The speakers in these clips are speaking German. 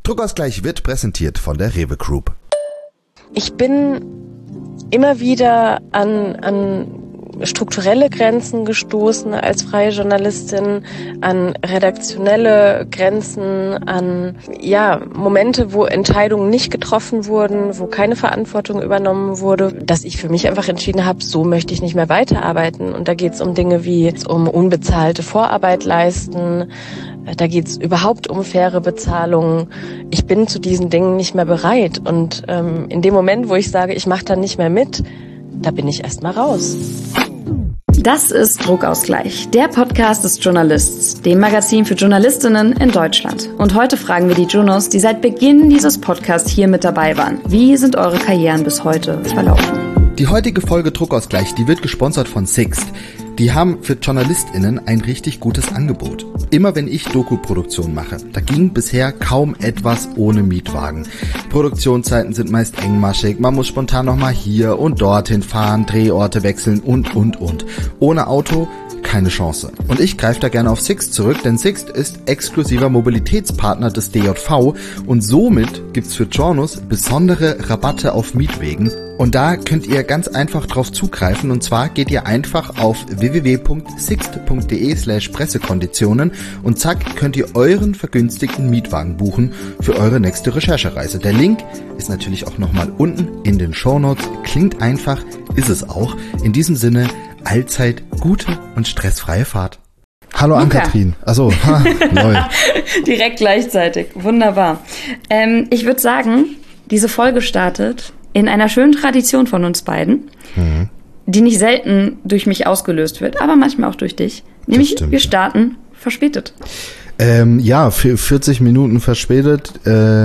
Druckausgleich wird präsentiert von der Rewe Group. Ich bin immer wieder an strukturelle Grenzen gestoßen als freie Journalistin, an redaktionelle Grenzen, an Momente, wo Entscheidungen nicht getroffen wurden, wo keine Verantwortung übernommen wurde, dass ich für mich einfach entschieden habe, so möchte ich nicht mehr weiterarbeiten. Und da geht es um Dinge wie um unbezahlte Vorarbeit leisten, da geht es überhaupt um faire Bezahlung. Ich bin zu diesen Dingen nicht mehr bereit. Und in dem Moment, wo ich sage, ich mache da nicht mehr mit, da bin ich erstmal raus. Das ist Druckausgleich, der Podcast des Journalists, dem Magazin für Journalistinnen in Deutschland. Und heute fragen wir die Journos, die seit Beginn dieses Podcasts hier mit dabei waren. Wie sind eure Karrieren bis heute verlaufen? Die heutige Folge Druckausgleich, die wird gesponsert von Sixt. Die haben für JournalistInnen ein richtig gutes Angebot. Immer wenn ich Doku-Produktion mache, da ging bisher kaum etwas ohne Mietwagen. Produktionszeiten sind meist engmaschig, man muss spontan nochmal hier und dorthin fahren, Drehorte wechseln und. Ohne Auto keine Chance. Und ich greife da gerne auf Sixt zurück, denn Sixt ist exklusiver Mobilitätspartner des DJV und somit gibt's für Journos besondere Rabatte auf Mietwegen. Und da könnt ihr ganz einfach drauf zugreifen, und zwar geht ihr einfach auf www.sixt.de/Pressekonditionen und zack, könnt ihr euren vergünstigten Mietwagen buchen für eure nächste Recherchereise. Der Link ist natürlich auch nochmal unten in den Shownotes. Klingt einfach, ist es auch. In diesem Sinne, allzeit gute und stressfreie Fahrt. Hallo Ann-Kathrin. Achso, lol. Direkt gleichzeitig. Wunderbar. Ich würde sagen, diese Folge startet in einer schönen Tradition von uns beiden, die nicht selten durch mich ausgelöst wird, aber manchmal auch durch dich. Nämlich, wir starten verspätet. 40 Minuten verspätet.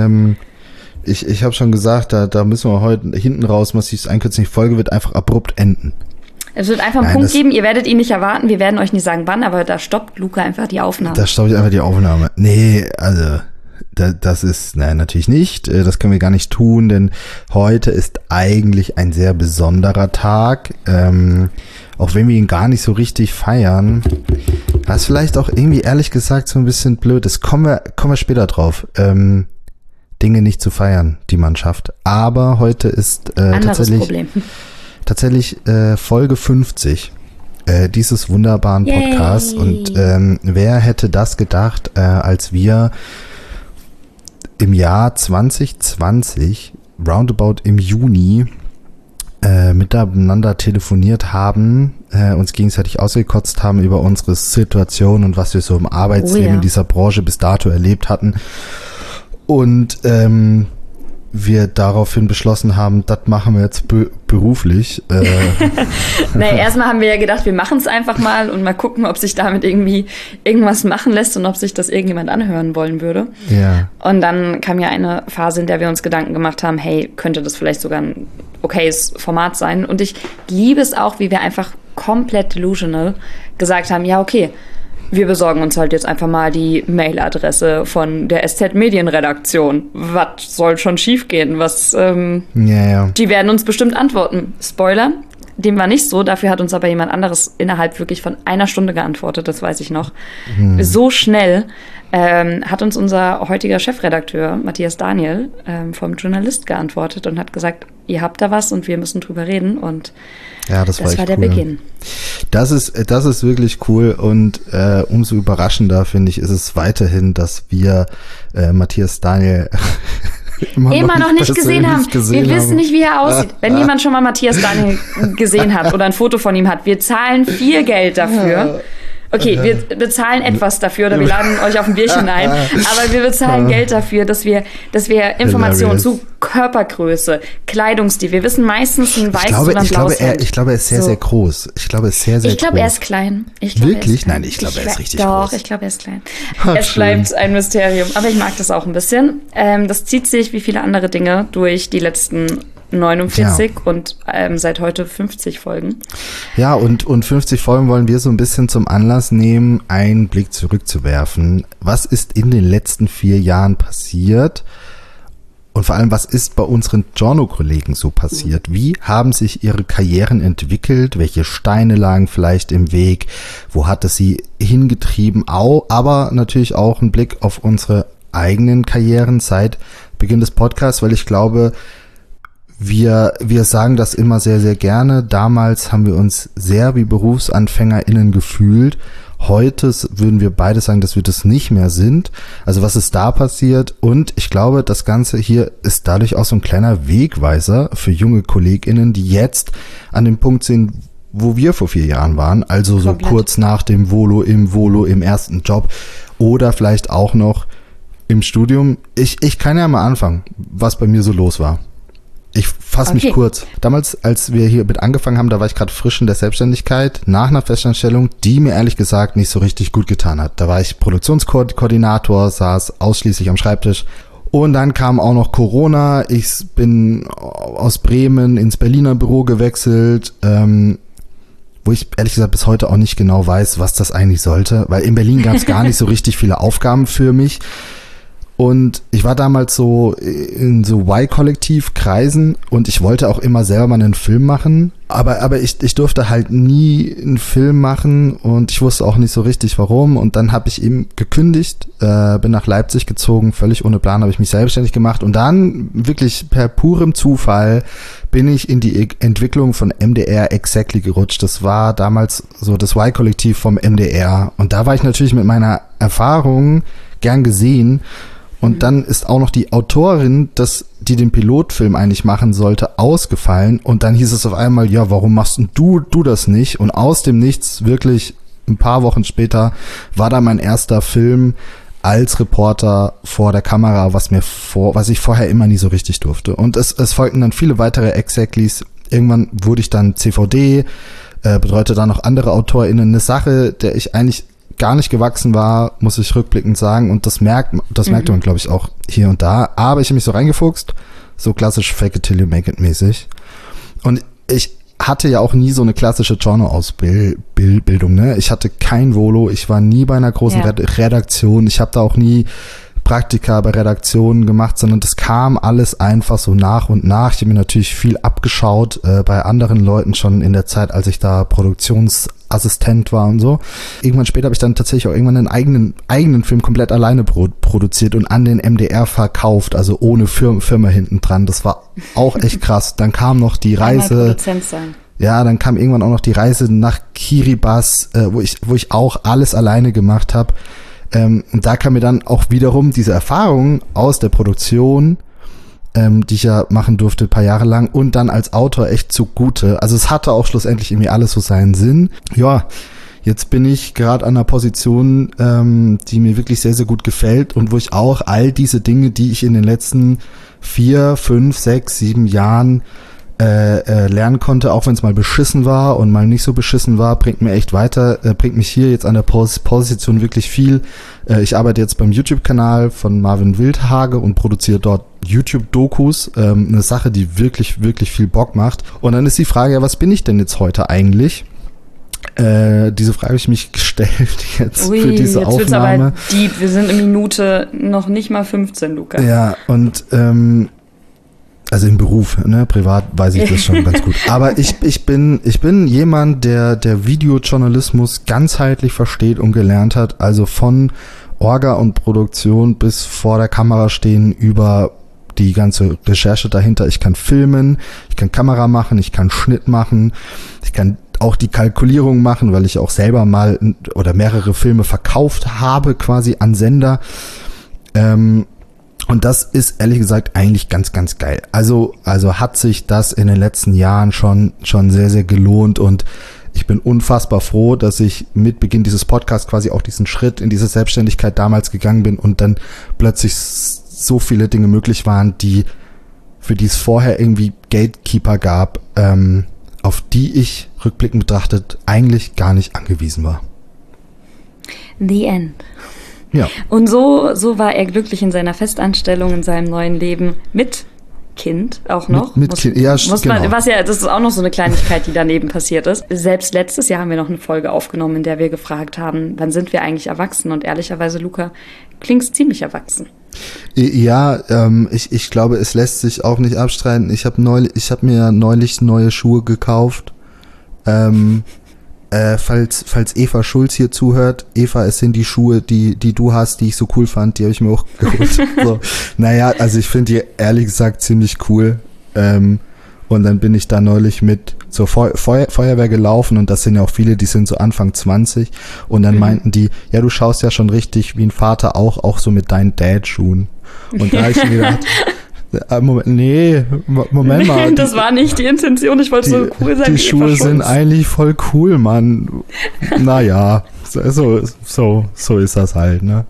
Ich habe schon gesagt, da müssen wir heute hinten raus massiv einkürzen. Die Folge wird einfach abrupt enden. Es wird einfach einen Punkt geben, ihr werdet ihn nicht erwarten, wir werden euch nicht sagen wann, aber da stoppt Luca einfach die Aufnahme. Da stoppt einfach die Aufnahme. Nee, also das ist, natürlich nicht. Das können wir gar nicht tun, denn heute ist eigentlich ein sehr besonderer Tag. Auch wenn wir ihn gar nicht so richtig feiern. Das ist vielleicht auch irgendwie, ehrlich gesagt, so ein bisschen blöd. Das kommen wir später drauf. Dinge nicht zu feiern, die man schafft. Aber heute ist tatsächlich Folge 50 dieses wunderbaren Podcasts. Und wer hätte das gedacht, als wir im Jahr 2020, roundabout im Juni, miteinander telefoniert haben, uns gegenseitig ausgekotzt haben über unsere Situation und was wir so im Arbeitsleben in dieser Branche bis dato erlebt hatten. Und wir daraufhin beschlossen haben, das machen wir jetzt beruflich. Erstmal haben wir ja gedacht, wir machen es einfach mal und mal gucken, ob sich damit irgendwie irgendwas machen lässt und ob sich das irgendjemand anhören wollen würde. Ja. Und dann kam ja eine Phase, in der wir uns Gedanken gemacht haben, hey, könnte das vielleicht sogar ein okayes Format sein? Und ich liebe es auch, wie wir einfach komplett delusional gesagt haben, ja, okay, wir besorgen uns halt jetzt einfach mal die Mailadresse von der SZ-Medienredaktion. Was soll schon schiefgehen? Die werden uns bestimmt antworten. Spoiler, dem war nicht so. Dafür hat uns aber jemand anderes innerhalb wirklich von einer Stunde geantwortet, das weiß ich noch. So schnell hat uns unser heutiger Chefredakteur, Matthias Daniel, vom Journalist geantwortet und hat gesagt, ihr habt da was und wir müssen drüber reden. Und das war der Beginn. Das ist wirklich cool und umso überraschender, finde ich, ist es weiterhin, dass wir Matthias Daniel immer noch nicht gesehen haben. Wir wissen nicht, wie er aussieht. Wenn jemand schon mal Matthias Daniel gesehen hat oder ein Foto von ihm hat, wir zahlen viel Geld dafür. Okay, wir bezahlen etwas dafür oder wir laden euch auf ein Bierchen ein, aber wir bezahlen Geld dafür, dass wir Informationen zu Körpergröße, Kleidungsstil, wir wissen meistens ein weißes oder ein blaues Hemd. Ich glaube, er ist sehr, sehr groß. Ich glaube, er ist sehr, sehr groß. Ich glaube, er ist klein. Wirklich? Nein, ich glaube, er ist richtig groß. Doch, ich glaube, er ist klein. Es bleibt ein Mysterium, aber ich mag das auch ein bisschen. Das zieht sich wie viele andere Dinge durch die letzten 49 und seit heute 50 Folgen. Ja, und 50 Folgen wollen wir so ein bisschen zum Anlass nehmen, einen Blick zurückzuwerfen. Was ist in den letzten 4 Jahren passiert? Und vor allem, was ist bei unseren Journo-Kollegen so passiert? Wie haben sich ihre Karrieren entwickelt? Welche Steine lagen vielleicht im Weg? Wo hat es sie hingetrieben? Aber natürlich auch ein Blick auf unsere eigenen Karrieren seit Beginn des Podcasts, weil ich glaube, wir sagen das immer sehr, sehr gerne. Damals haben wir uns sehr wie BerufsanfängerInnen gefühlt. Heute würden wir beide sagen, dass wir das nicht mehr sind. Also was ist da passiert? Und ich glaube, das Ganze hier ist dadurch auch so ein kleiner Wegweiser für junge KollegInnen, die jetzt an dem Punkt sind, wo wir vor 4 Jahren waren. Also so kurz nach dem Volo, im ersten Job oder vielleicht auch noch im Studium. Ich kann ja mal anfangen, was bei mir so los war. Ich fasse mich kurz. Damals, als wir hier mit angefangen haben, da war ich gerade frisch in der Selbstständigkeit, nach einer Festanstellung, die mir ehrlich gesagt nicht so richtig gut getan hat. Da war ich Produktionskoordinator, saß ausschließlich am Schreibtisch. Und dann kam auch noch Corona. Ich bin aus Bremen ins Berliner Büro gewechselt, wo ich ehrlich gesagt bis heute auch nicht genau weiß, was das eigentlich sollte. Weil in Berlin gab es gar nicht so richtig viele Aufgaben für mich. Und ich war damals so in so Y-Kollektiv-Kreisen und ich wollte auch immer selber mal einen Film machen. Aber ich durfte halt nie einen Film machen und ich wusste auch nicht so richtig warum. Und dann habe ich eben gekündigt, bin nach Leipzig gezogen, völlig ohne Plan habe ich mich selbstständig gemacht. Und dann wirklich per purem Zufall bin ich in die Entwicklung von MDR Exactly gerutscht. Das war damals so das Y-Kollektiv vom MDR. Und da war ich natürlich mit meiner Erfahrung gern gesehen. Und dann ist auch noch die Autorin, die den Pilotfilm eigentlich machen sollte, ausgefallen. Und dann hieß es auf einmal, ja, warum machst du das nicht? Und aus dem Nichts, wirklich ein paar Wochen später, war da mein erster Film als Reporter vor der Kamera, was ich vorher immer nie so richtig durfte. Und es folgten dann viele weitere Exactlys. Irgendwann wurde ich dann CVD, betreute dann noch andere AutorInnen. Eine Sache, der ich eigentlich gar nicht gewachsen war, muss ich rückblickend sagen. Und das merkte man, glaube ich, auch hier und da. Aber ich habe mich so reingefuchst, so klassisch Fake it till you make it mäßig. Und ich hatte ja auch nie so eine klassische Journal-Ausbildung, ne? Ich hatte kein Volo, ich war nie bei einer großen Redaktion, ich habe da auch nie Praktika bei Redaktionen gemacht, sondern das kam alles einfach so nach und nach. Ich habe mir natürlich viel abgeschaut bei anderen Leuten schon in der Zeit, als ich da Produktionsassistent war und so. Irgendwann später habe ich dann tatsächlich auch irgendwann einen eigenen Film komplett alleine produziert und an den MDR verkauft, also ohne Firma hinten dran. Das war auch echt krass. Dann kam noch die Reise. Ja, dann kam irgendwann auch noch die Reise nach Kiribati, wo ich auch alles alleine gemacht habe. Und da kam mir dann auch wiederum diese Erfahrung aus der Produktion, die ich ja machen durfte, ein paar Jahre lang, und dann als Autor echt zugute. Also es hatte auch schlussendlich irgendwie alles so seinen Sinn. Ja, jetzt bin ich gerade an einer Position, die mir wirklich sehr, sehr gut gefällt und wo ich auch all diese Dinge, die ich in den letzten 4, 5, 6, 7 Jahren lernen konnte, auch wenn es mal beschissen war und mal nicht so beschissen war, bringt mir echt weiter, bringt mich hier jetzt an der Position wirklich viel. Ich arbeite jetzt beim YouTube-Kanal von Marvin Wildhage und produziere dort YouTube-Dokus, eine Sache, die wirklich, wirklich viel Bock macht. Und dann ist die Frage, ja, was bin ich denn jetzt heute eigentlich? Diese Frage habe ich mich gestellt jetzt für diese Aufnahme. Jetzt wird's aber deep. Wir sind in Minute noch nicht mal 15, Luca. Ja, und also im Beruf, ne, privat weiß ich das schon ganz gut. Aber ich bin jemand, der Videojournalismus ganzheitlich versteht und gelernt hat, also von Orga und Produktion bis vor der Kamera stehen über die ganze Recherche dahinter. Ich kann filmen, ich kann Kamera machen, ich kann Schnitt machen, ich kann auch die Kalkulierung machen, weil ich auch selber mal oder mehrere Filme verkauft habe quasi an Sender. Und das ist ehrlich gesagt eigentlich ganz, ganz geil. Also hat sich das in den letzten Jahren schon sehr, sehr gelohnt und ich bin unfassbar froh, dass ich mit Beginn dieses Podcasts quasi auch diesen Schritt in diese Selbstständigkeit damals gegangen bin und dann plötzlich so viele Dinge möglich waren, für die es vorher irgendwie Gatekeeper gab, auf die ich rückblickend betrachtet eigentlich gar nicht angewiesen war. The End. Ja. Und so war er glücklich in seiner Festanstellung, in seinem neuen Leben mit Kind auch noch. Mit Kind, ja, genau. Das ist auch noch so eine Kleinigkeit, die daneben passiert ist. Selbst letztes Jahr haben wir noch eine Folge aufgenommen, in der wir gefragt haben, wann sind wir eigentlich erwachsen? Und ehrlicherweise, Luca, klingst ziemlich erwachsen. Ja, ich glaube, es lässt sich auch nicht abstreiten. Ich habe mir neulich neue Schuhe gekauft. Falls Eva Schulz hier zuhört, Eva, es sind die Schuhe, die du hast, die ich so cool fand, die habe ich mir auch geholt. So. Naja, also ich finde die ehrlich gesagt ziemlich cool. Und dann bin ich da neulich mit zur Feuerwehr gelaufen und das sind ja auch viele, die sind so Anfang 20 und dann meinten die, ja, du schaust ja schon richtig wie ein Vater auch so mit deinen Dad-Schuhen. Und da habe ich mir gedacht, Moment mal. Das war nicht die Intention, ich wollte so cool sein. Die Schuhe sind eigentlich voll cool, Mann. Naja, so ist das halt, ne?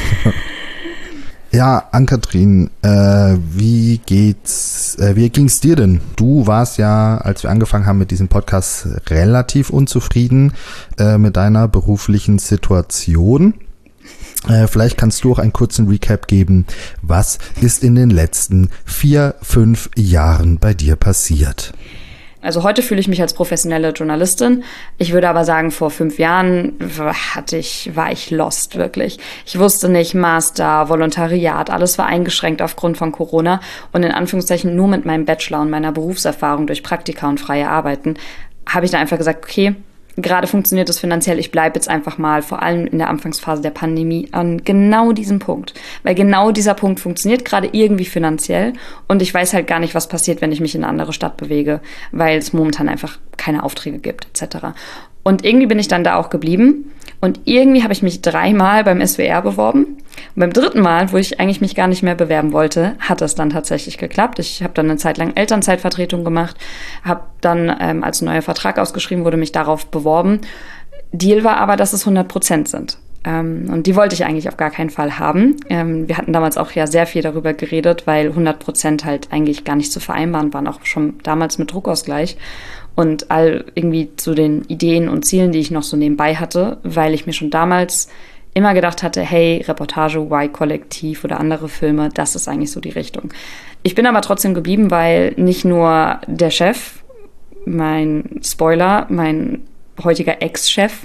Ja, Ann-Kathrin, wie ging's dir denn? Du warst ja, als wir angefangen haben mit diesem Podcast, relativ unzufrieden mit deiner beruflichen Situation. Vielleicht kannst du auch einen kurzen Recap geben. Was ist in den letzten 4-5 Jahren bei dir passiert? Also heute fühle ich mich als professionelle Journalistin. Ich würde aber sagen, vor 5 Jahren war ich lost, wirklich. Ich wusste nicht, Master, Volontariat, alles war eingeschränkt aufgrund von Corona. Und in Anführungszeichen nur mit meinem Bachelor und meiner Berufserfahrung durch Praktika und freie Arbeiten habe ich da einfach gesagt, okay, gerade funktioniert es finanziell, ich bleibe jetzt einfach mal, vor allem in der Anfangsphase der Pandemie, an genau diesem Punkt. Weil genau dieser Punkt funktioniert gerade irgendwie finanziell und ich weiß halt gar nicht, was passiert, wenn ich mich in eine andere Stadt bewege, weil es momentan einfach keine Aufträge gibt, etc. Und irgendwie bin ich dann da auch geblieben und irgendwie habe ich mich 3-mal beim SWR beworben. Und beim 3. Mal, wo ich eigentlich mich gar nicht mehr bewerben wollte, hat es dann tatsächlich geklappt. Ich habe dann eine Zeit lang Elternzeitvertretung gemacht, habe dann, als ein neuer Vertrag ausgeschrieben wurde, mich darauf beworben. Deal war aber, dass es 100% sind. Und die wollte ich eigentlich auf gar keinen Fall haben. Wir hatten damals auch ja sehr viel darüber geredet, weil 100% halt eigentlich gar nicht zu vereinbaren waren, auch schon damals mit Druckausgleich. Und all irgendwie zu den Ideen und Zielen, die ich noch so nebenbei hatte, weil ich mir schon damals immer gedacht hatte, hey, Reportage, Y-Kollektiv oder andere Filme, das ist eigentlich so die Richtung. Ich bin aber trotzdem geblieben, weil nicht nur der Chef, mein heutiger Ex-Chef,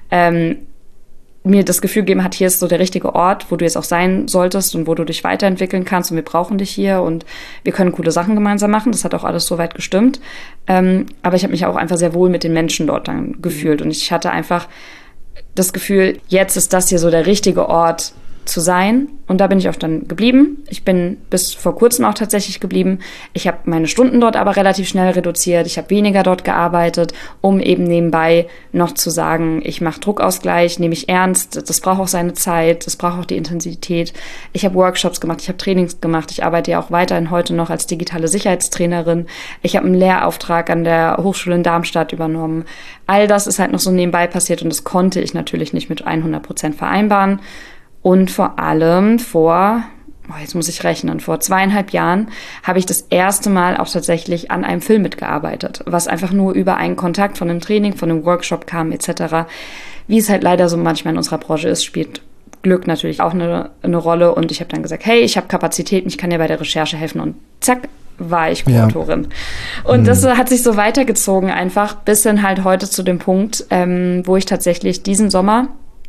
mir das Gefühl gegeben hat, hier ist so der richtige Ort, wo du jetzt auch sein solltest und wo du dich weiterentwickeln kannst und wir brauchen dich hier und wir können coole Sachen gemeinsam machen. Das hat auch alles soweit gestimmt. Aber ich habe mich auch einfach sehr wohl mit den Menschen dort dann gefühlt und ich hatte einfach das Gefühl, jetzt ist das hier so der richtige Ort zu sein. Und da bin ich auch dann geblieben. Ich bin bis vor kurzem auch tatsächlich geblieben. Ich habe meine Stunden dort aber relativ schnell reduziert. Ich habe weniger dort gearbeitet, um eben nebenbei noch zu sagen, ich mache Druckausgleich, nehme ich ernst. Das braucht auch seine Zeit, das braucht auch die Intensität. Ich habe Workshops gemacht, ich habe Trainings gemacht. Ich arbeite ja auch weiterhin heute noch als digitale Sicherheitstrainerin. Ich habe einen Lehrauftrag an der Hochschule in Darmstadt übernommen. All das ist halt noch so nebenbei passiert und das konnte ich natürlich nicht mit 100% vereinbaren. Und vor allem jetzt muss ich rechnen, vor 2,5 Jahren habe ich das erste Mal auch tatsächlich an einem Film mitgearbeitet, was einfach nur über einen Kontakt von einem Training, von einem Workshop kam etc. Wie es halt leider so manchmal in unserer Branche ist, spielt Glück natürlich auch eine Rolle. Und ich habe dann gesagt, hey, ich habe Kapazitäten, ich kann dir bei der Recherche helfen. Und zack, war ich Co-Autorin. Ja. Und das hat sich so weitergezogen einfach bis hin halt heute zu dem Punkt, wo ich tatsächlich diesen Sommer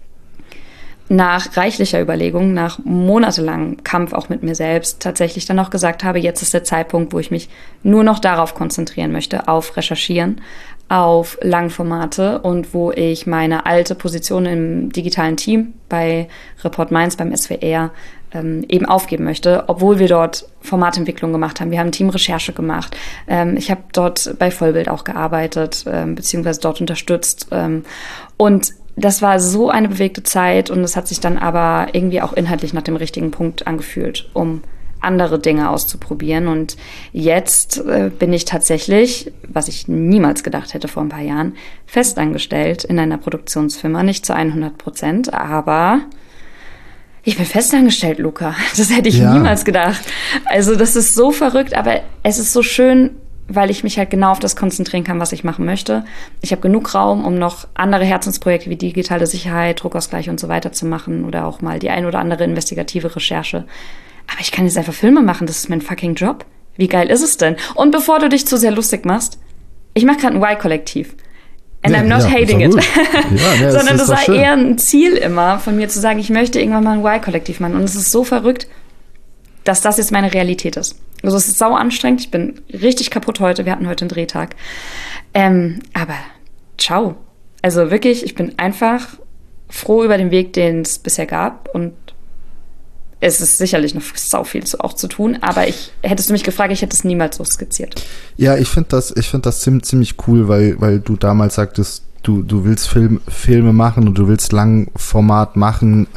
nach reichlicher Überlegung, nach monatelangem Kampf auch mit mir selbst, tatsächlich dann auch gesagt habe, jetzt ist der Zeitpunkt, wo ich mich nur noch darauf konzentrieren möchte, auf Recherchieren, auf Langformate und wo ich meine alte Position im digitalen Team bei Report Mainz, beim SWR, eben aufgeben möchte, obwohl wir dort Formatentwicklung gemacht haben. Wir haben Teamrecherche gemacht. Ich habe dort bei Vollbild auch gearbeitet, beziehungsweise dort unterstützt. Und das war so eine bewegte Zeit und es hat sich dann aber irgendwie auch inhaltlich nach dem richtigen Punkt angefühlt, um andere Dinge auszuprobieren. Und jetzt bin ich tatsächlich, was ich niemals gedacht hätte vor ein paar Jahren, festangestellt in einer Produktionsfirma, nicht zu 100%, aber ich bin festangestellt, Luca. Das hätte ich niemals gedacht. Also das ist so verrückt, aber es ist so schön, weil ich mich halt genau auf das konzentrieren kann, was ich machen möchte. Ich habe genug Raum, um noch andere Herzensprojekte wie digitale Sicherheit, Druckausgleich und so weiter zu machen oder auch mal die ein oder andere investigative Recherche. Aber ich kann jetzt einfach Filme machen, das ist mein fucking Job. Wie geil ist es denn? Und bevor du dich zu sehr lustig machst, ich mache gerade ein Y-Kollektiv. And I'm not hating it. Sondern das war eher ein Ziel immer von mir zu sagen, ich möchte irgendwann mal ein Y-Kollektiv machen. Und es ist so verrückt, dass das jetzt meine Realität ist. Also es ist sau anstrengend, ich bin richtig kaputt heute, wir hatten heute einen Drehtag. Aber ciao. Also wirklich, ich bin einfach froh über den Weg, den es bisher gab. Und es ist sicherlich noch sau viel auch zu tun. Aber hättest du mich gefragt, ich hätte es niemals so skizziert. Ja, ich finde das ziemlich cool, weil du damals sagtest, du willst Filme machen und du willst Langformat machen.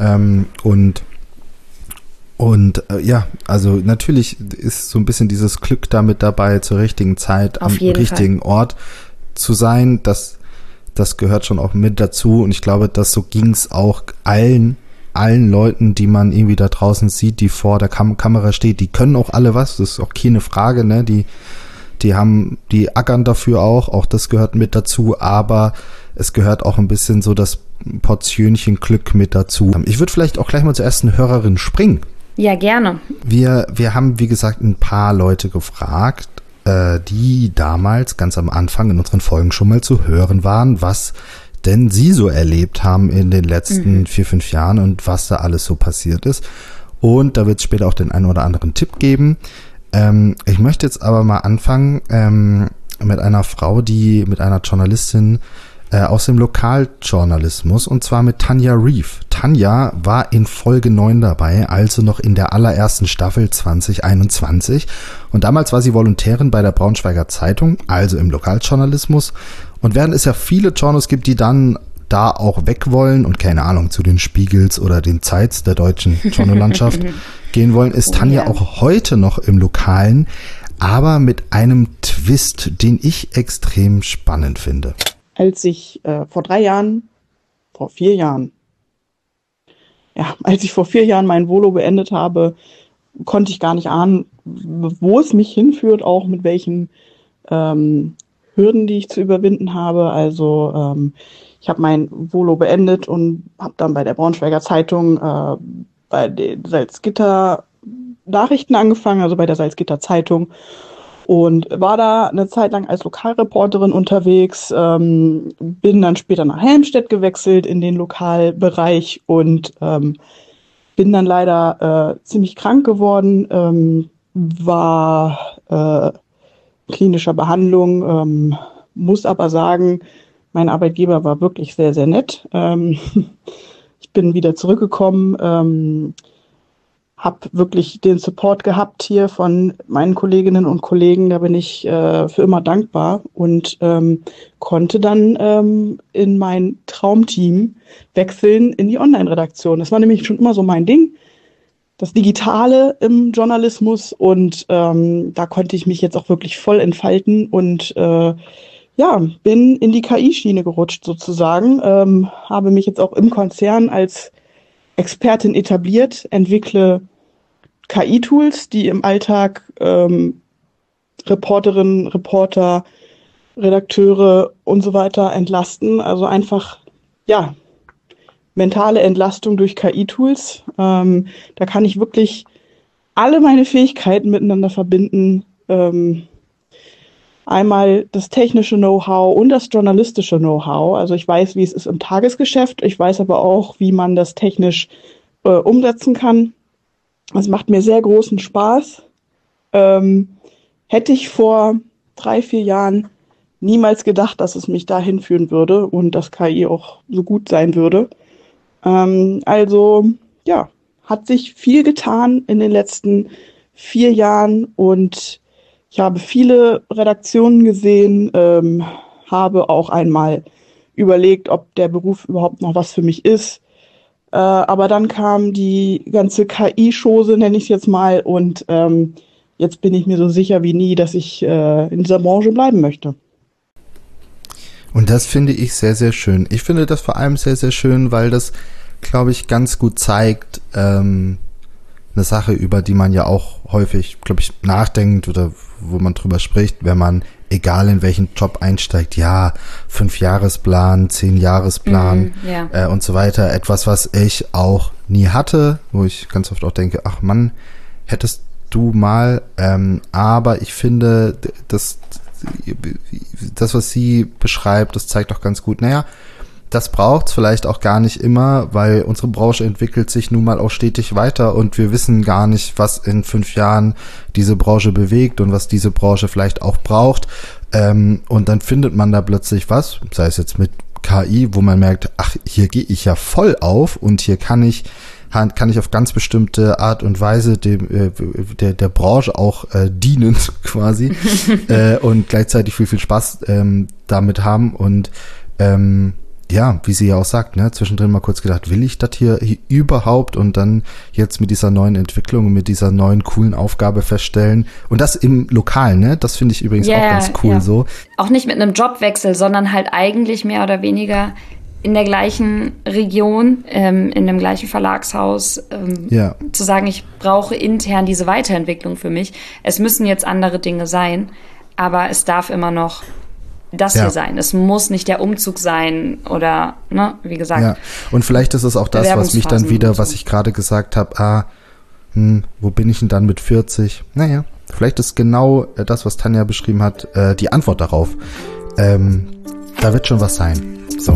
Ja, also natürlich ist so ein bisschen dieses Glück damit dabei, zur richtigen Zeit am richtigen Ort zu sein. Das gehört schon auch mit dazu. Und ich glaube, dass so ging's auch allen Leuten, die man irgendwie da draußen sieht, die vor der Kamera steht. Die können auch alle was, das ist auch keine Frage, ne? Die ackern dafür auch das gehört mit dazu, aber es gehört auch ein bisschen so das Portionchen Glück mit dazu. Ich würde vielleicht auch gleich mal zur ersten Hörerin springen. Ja, gerne. Wir haben, wie gesagt, ein paar Leute gefragt, die damals ganz am Anfang in unseren Folgen schon mal zu hören waren, was denn sie so erlebt haben in den letzten 4-5 Jahren und was da alles so passiert ist. Und da wird es später auch den einen oder anderen Tipp geben. Ich möchte jetzt aber mal anfangen mit einer Frau, mit einer Journalistin aus dem Lokaljournalismus, und zwar mit Tanja Reeve. Tanja war in Folge 9 dabei, also noch in der allerersten Staffel 2021. Und damals war sie Volontärin bei der Braunschweiger Zeitung, also im Lokaljournalismus. Und während es ja viele Journos gibt, die dann da auch weg wollen und keine Ahnung, zu den Spiegels oder den Zeits der deutschen Journolandschaft gehen wollen, ist Tanja auch heute noch im Lokalen, aber mit einem Twist, den ich extrem spannend finde. Als ich vor 4 Jahren mein Volo beendet habe, konnte ich gar nicht ahnen, wo es mich hinführt, auch mit welchen Hürden, die ich zu überwinden habe. Also ich habe mein Volo beendet und habe dann bei der Braunschweiger Zeitung bei den Salzgitter Nachrichten angefangen, also bei der Salzgitter Zeitung. Und war da eine Zeit lang als Lokalreporterin unterwegs, bin dann später nach Helmstedt gewechselt in den Lokalbereich und bin dann leider ziemlich krank geworden, war klinischer Behandlung, muss aber sagen, mein Arbeitgeber war wirklich sehr, sehr nett. Ich bin wieder zurückgekommen, habe wirklich den Support gehabt hier von meinen Kolleginnen und Kollegen, da bin ich für immer dankbar und konnte dann in mein Traumteam wechseln in die Online-Redaktion. Das war nämlich schon immer so mein Ding, das Digitale im Journalismus, und da konnte ich mich jetzt auch wirklich voll entfalten und bin in die KI-Schiene gerutscht sozusagen, habe mich jetzt auch im Konzern als Expertin etabliert, entwickle KI-Tools, die im Alltag Reporterinnen, Reporter, Redakteure und so weiter entlasten. Also einfach, mentale Entlastung durch KI-Tools. Da kann ich wirklich alle meine Fähigkeiten miteinander verbinden. Einmal das technische Know-how und das journalistische Know-how. Also ich weiß, wie es ist im Tagesgeschäft. Ich weiß aber auch, wie man das technisch umsetzen kann. Es macht mir sehr großen Spaß. Hätte ich vor 3-4 Jahren niemals gedacht, dass es mich dahin führen würde und dass KI auch so gut sein würde. Hat sich viel getan in den letzten 4 Jahren und ich habe viele Redaktionen gesehen, habe auch einmal überlegt, ob der Beruf überhaupt noch was für mich ist. Aber dann kam die ganze KI-Chose, nenne ich es jetzt mal, und jetzt bin ich mir so sicher wie nie, dass ich in dieser Branche bleiben möchte. Und das finde ich sehr, sehr schön. Ich finde das vor allem sehr, sehr schön, weil das, glaube ich, ganz gut zeigt, eine Sache, über die man ja auch häufig, glaube ich, nachdenkt oder wo man drüber spricht, wenn man, egal in welchen Job einsteigt, 5-Jahresplan, 10-Jahresplan und so weiter. Etwas, was ich auch nie hatte, wo ich ganz oft auch denke, ach Mann, hättest du mal, aber ich finde, das, was sie beschreibt, das zeigt auch ganz gut, das braucht's vielleicht auch gar nicht immer, weil unsere Branche entwickelt sich nun mal auch stetig weiter und wir wissen gar nicht, was in 5 Jahren diese Branche bewegt und was diese Branche vielleicht auch braucht. Und dann findet man da plötzlich was, sei es jetzt mit KI, wo man merkt, ach, hier gehe ich ja voll auf und hier kann ich auf ganz bestimmte Art und Weise der Branche auch dienen quasi und gleichzeitig viel Spaß damit haben und ja, wie sie ja auch sagt, ne, zwischendrin mal kurz gedacht, will ich das hier überhaupt und dann jetzt mit dieser neuen Entwicklung und mit dieser neuen coolen Aufgabe feststellen und das im Lokalen, ne, das finde ich übrigens auch ganz cool so. Auch nicht mit einem Jobwechsel, sondern halt eigentlich mehr oder weniger in der gleichen Region, in dem gleichen Verlagshaus, zu sagen, ich brauche intern diese Weiterentwicklung für mich. Es müssen jetzt andere Dinge sein, aber es darf immer noch das hier sein. Es muss nicht der Umzug sein oder, ne, wie gesagt. Ja, und vielleicht ist es auch das, was mich dann wieder, was ich gerade gesagt habe, wo bin ich denn dann mit 40? Naja, vielleicht ist genau das, was Tanja beschrieben hat, die Antwort darauf. Da wird schon was sein. So.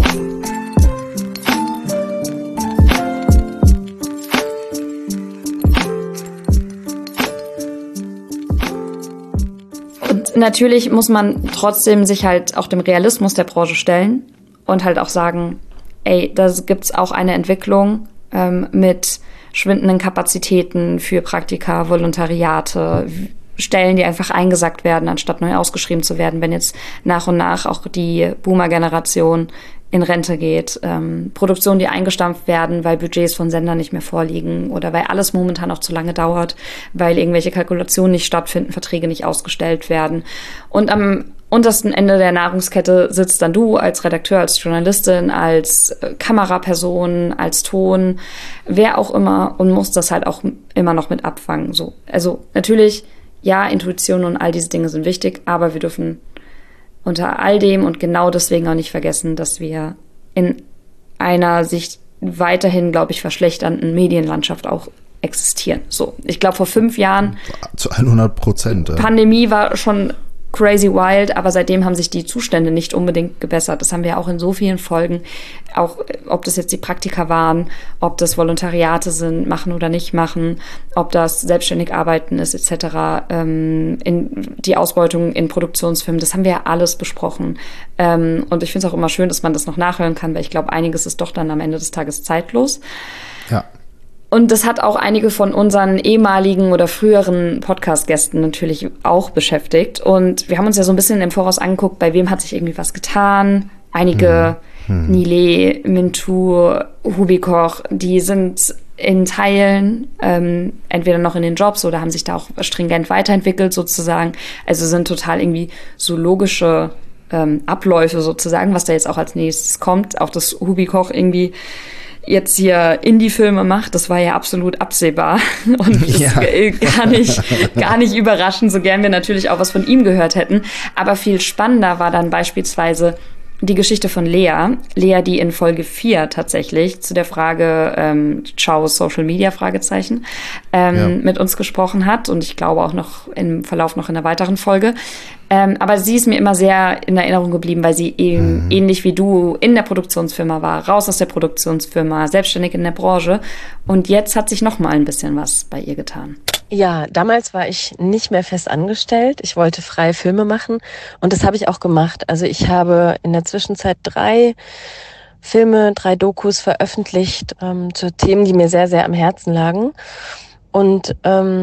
Natürlich muss man trotzdem sich halt auch dem Realismus der Branche stellen und halt auch sagen, ey, da gibt's auch eine Entwicklung mit schwindenden Kapazitäten für Praktika, Volontariate, Stellen, die einfach eingesackt werden, anstatt neu ausgeschrieben zu werden, wenn jetzt nach und nach auch die Boomer-Generation in Rente geht, Produktionen, die eingestampft werden, weil Budgets von Sendern nicht mehr vorliegen oder weil alles momentan auch zu lange dauert, weil irgendwelche Kalkulationen nicht stattfinden, Verträge nicht ausgestellt werden. Und am untersten Ende der Nahrungskette sitzt dann du als Redakteur, als Journalistin, als Kameraperson, als Ton, wer auch immer und musst das halt auch immer noch mit abfangen. So. Also natürlich, ja, Intuition und all diese Dinge sind wichtig, aber wir dürfen unter all dem und genau deswegen auch nicht vergessen, dass wir in einer sich weiterhin, glaube ich, verschlechternden Medienlandschaft auch existieren. So, ich glaube, vor 5 Jahren zu 100%. Pandemie war schon crazy wild, aber seitdem haben sich die Zustände nicht unbedingt gebessert. Das haben wir auch in so vielen Folgen, auch ob das jetzt die Praktika waren, ob das Volontariate sind, machen oder nicht machen, ob das selbstständig arbeiten ist etc., in die Ausbeutung in Produktionsfilmen, das haben wir ja alles besprochen. Und ich finde es auch immer schön, dass man das noch nachhören kann, weil ich glaube, einiges ist doch dann am Ende des Tages zeitlos. Ja. Und das hat auch einige von unseren ehemaligen oder früheren Podcast-Gästen natürlich auch beschäftigt. Und wir haben uns ja so ein bisschen im Voraus angeguckt, bei wem hat sich irgendwie was getan. Einige, Nile, Mintu, Hubikoch, die sind in Teilen entweder noch in den Jobs oder haben sich da auch stringent weiterentwickelt sozusagen. Also sind total irgendwie so logische Abläufe sozusagen, was da jetzt auch als nächstes kommt. Auch dass Hubikoch irgendwie jetzt hier Indie-Filme macht, das war ja absolut absehbar und ist gar nicht überraschend, so gern wir natürlich auch was von ihm gehört hätten. Aber viel spannender war dann beispielsweise die Geschichte von Lea, die in Folge 4 tatsächlich zu der Frage Ciao Social Media Fragezeichen mit uns gesprochen hat und ich glaube auch noch im Verlauf noch in einer weiteren Folge. Aber sie ist mir immer sehr in Erinnerung geblieben, weil sie eben ähnlich wie du in der Produktionsfirma war, raus aus der Produktionsfirma, selbstständig in der Branche. Und jetzt hat sich noch mal ein bisschen was bei ihr getan. Ja, damals war ich nicht mehr fest angestellt. Ich wollte freie Filme machen und das habe ich auch gemacht. Also ich habe in der Zwischenzeit 3 Filme, 3 Dokus veröffentlicht zu Themen, die mir sehr, sehr am Herzen lagen. Und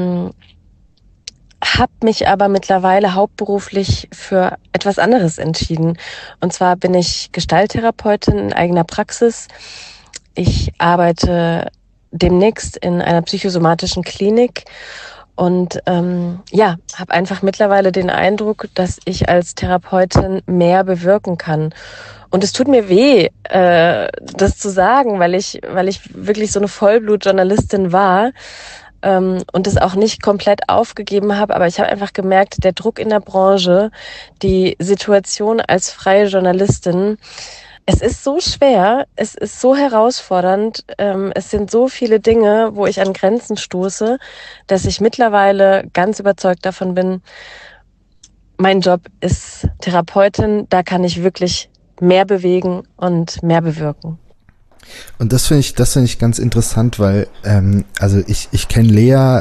habe mich aber mittlerweile hauptberuflich für etwas anderes entschieden. Und zwar bin ich Gestalttherapeutin in eigener Praxis. Ich arbeite demnächst in einer psychosomatischen Klinik und habe einfach mittlerweile den Eindruck, dass ich als Therapeutin mehr bewirken kann. Und es tut mir weh, das zu sagen, weil ich wirklich so eine Vollblut-Journalistin war. Und es auch nicht komplett aufgegeben habe, aber ich habe einfach gemerkt, der Druck in der Branche, die Situation als freie Journalistin, es ist so schwer, es ist so herausfordernd, es sind so viele Dinge, wo ich an Grenzen stoße, dass ich mittlerweile ganz überzeugt davon bin, mein Job ist Therapeutin, da kann ich wirklich mehr bewegen und mehr bewirken. Und das finde ich ganz interessant, weil also ich kenne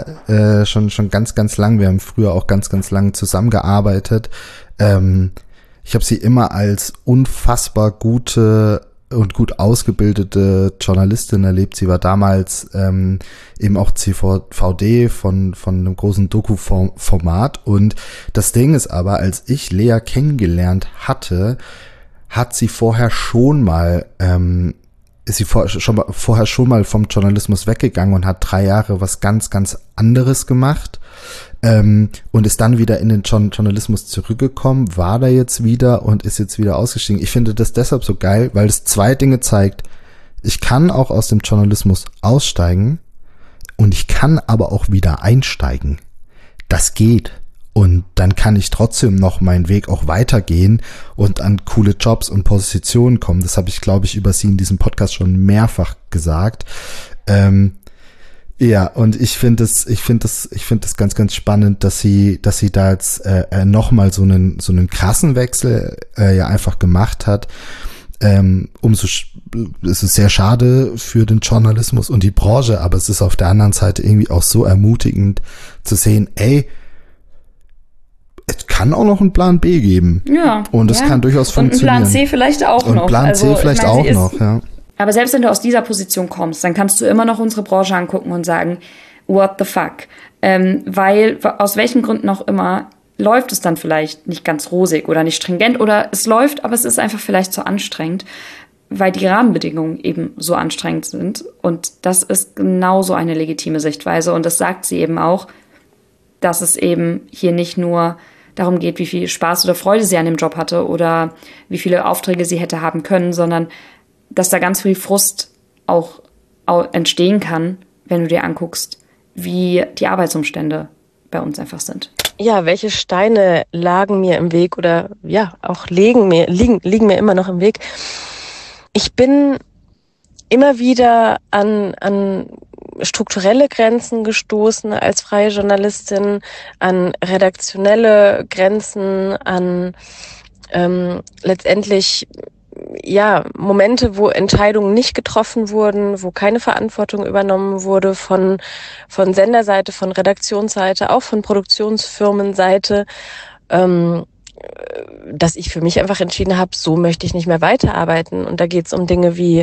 Lea schon ganz, ganz lang. Wir haben früher auch ganz, ganz lang zusammengearbeitet. immer als unfassbar gute und gut ausgebildete Journalistin erlebt. Sie war damals eben auch CVD von einem großen Doku-Format. Und das Ding ist aber, als ich Lea kennengelernt hatte, hat sie vorher schon mal vorher schon mal vom Journalismus weggegangen und hat 3 Jahre was ganz, ganz anderes gemacht. Und ist dann wieder in den Journalismus zurückgekommen, war da jetzt wieder und ist jetzt wieder ausgestiegen. Ich finde das deshalb so geil, weil es 2 Dinge zeigt. Ich kann auch aus dem Journalismus aussteigen und ich kann aber auch wieder einsteigen. Das geht. Und dann kann ich trotzdem noch meinen Weg auch weitergehen und an coole Jobs und Positionen kommen. Das habe ich, glaube ich, über sie in diesem Podcast schon mehrfach gesagt. Ja, und ich finde das ganz, ganz spannend, dass sie da jetzt nochmal so einen krassen Wechsel ja einfach gemacht hat. Es ist sehr schade für den Journalismus und die Branche, aber es ist auf der anderen Seite irgendwie auch so ermutigend zu sehen, es kann auch noch einen Plan B geben. Ja. Und es kann durchaus funktionieren. Und einen Plan C vielleicht auch noch. Und Plan C vielleicht auch noch, ja. Aber selbst wenn du aus dieser Position kommst, dann kannst du immer noch unsere Branche angucken und sagen, what the fuck? Weil aus welchen Gründen auch immer läuft es dann vielleicht nicht ganz rosig oder nicht stringent oder es läuft, aber es ist einfach vielleicht zu anstrengend, weil die Rahmenbedingungen eben so anstrengend sind. Und das ist genauso eine legitime Sichtweise. Und das sagt sie eben auch, dass es eben hier nicht nur darum geht, wie viel Spaß oder Freude sie an dem Job hatte oder wie viele Aufträge sie hätte haben können, sondern dass da ganz viel Frust auch entstehen kann, wenn du dir anguckst, wie die Arbeitsumstände bei uns einfach sind. Ja, welche Steine lagen mir im Weg oder ja, auch liegen mir immer noch im Weg. Ich bin immer wieder an strukturelle Grenzen gestoßen als freie Journalistin, an redaktionelle Grenzen, an letztendlich ja Momente, wo Entscheidungen nicht getroffen wurden, wo keine Verantwortung übernommen wurde von Senderseite, von Redaktionsseite, auch von Produktionsfirmenseite, dass ich für mich einfach entschieden habe, so möchte ich nicht mehr weiterarbeiten. Und da geht es um Dinge wie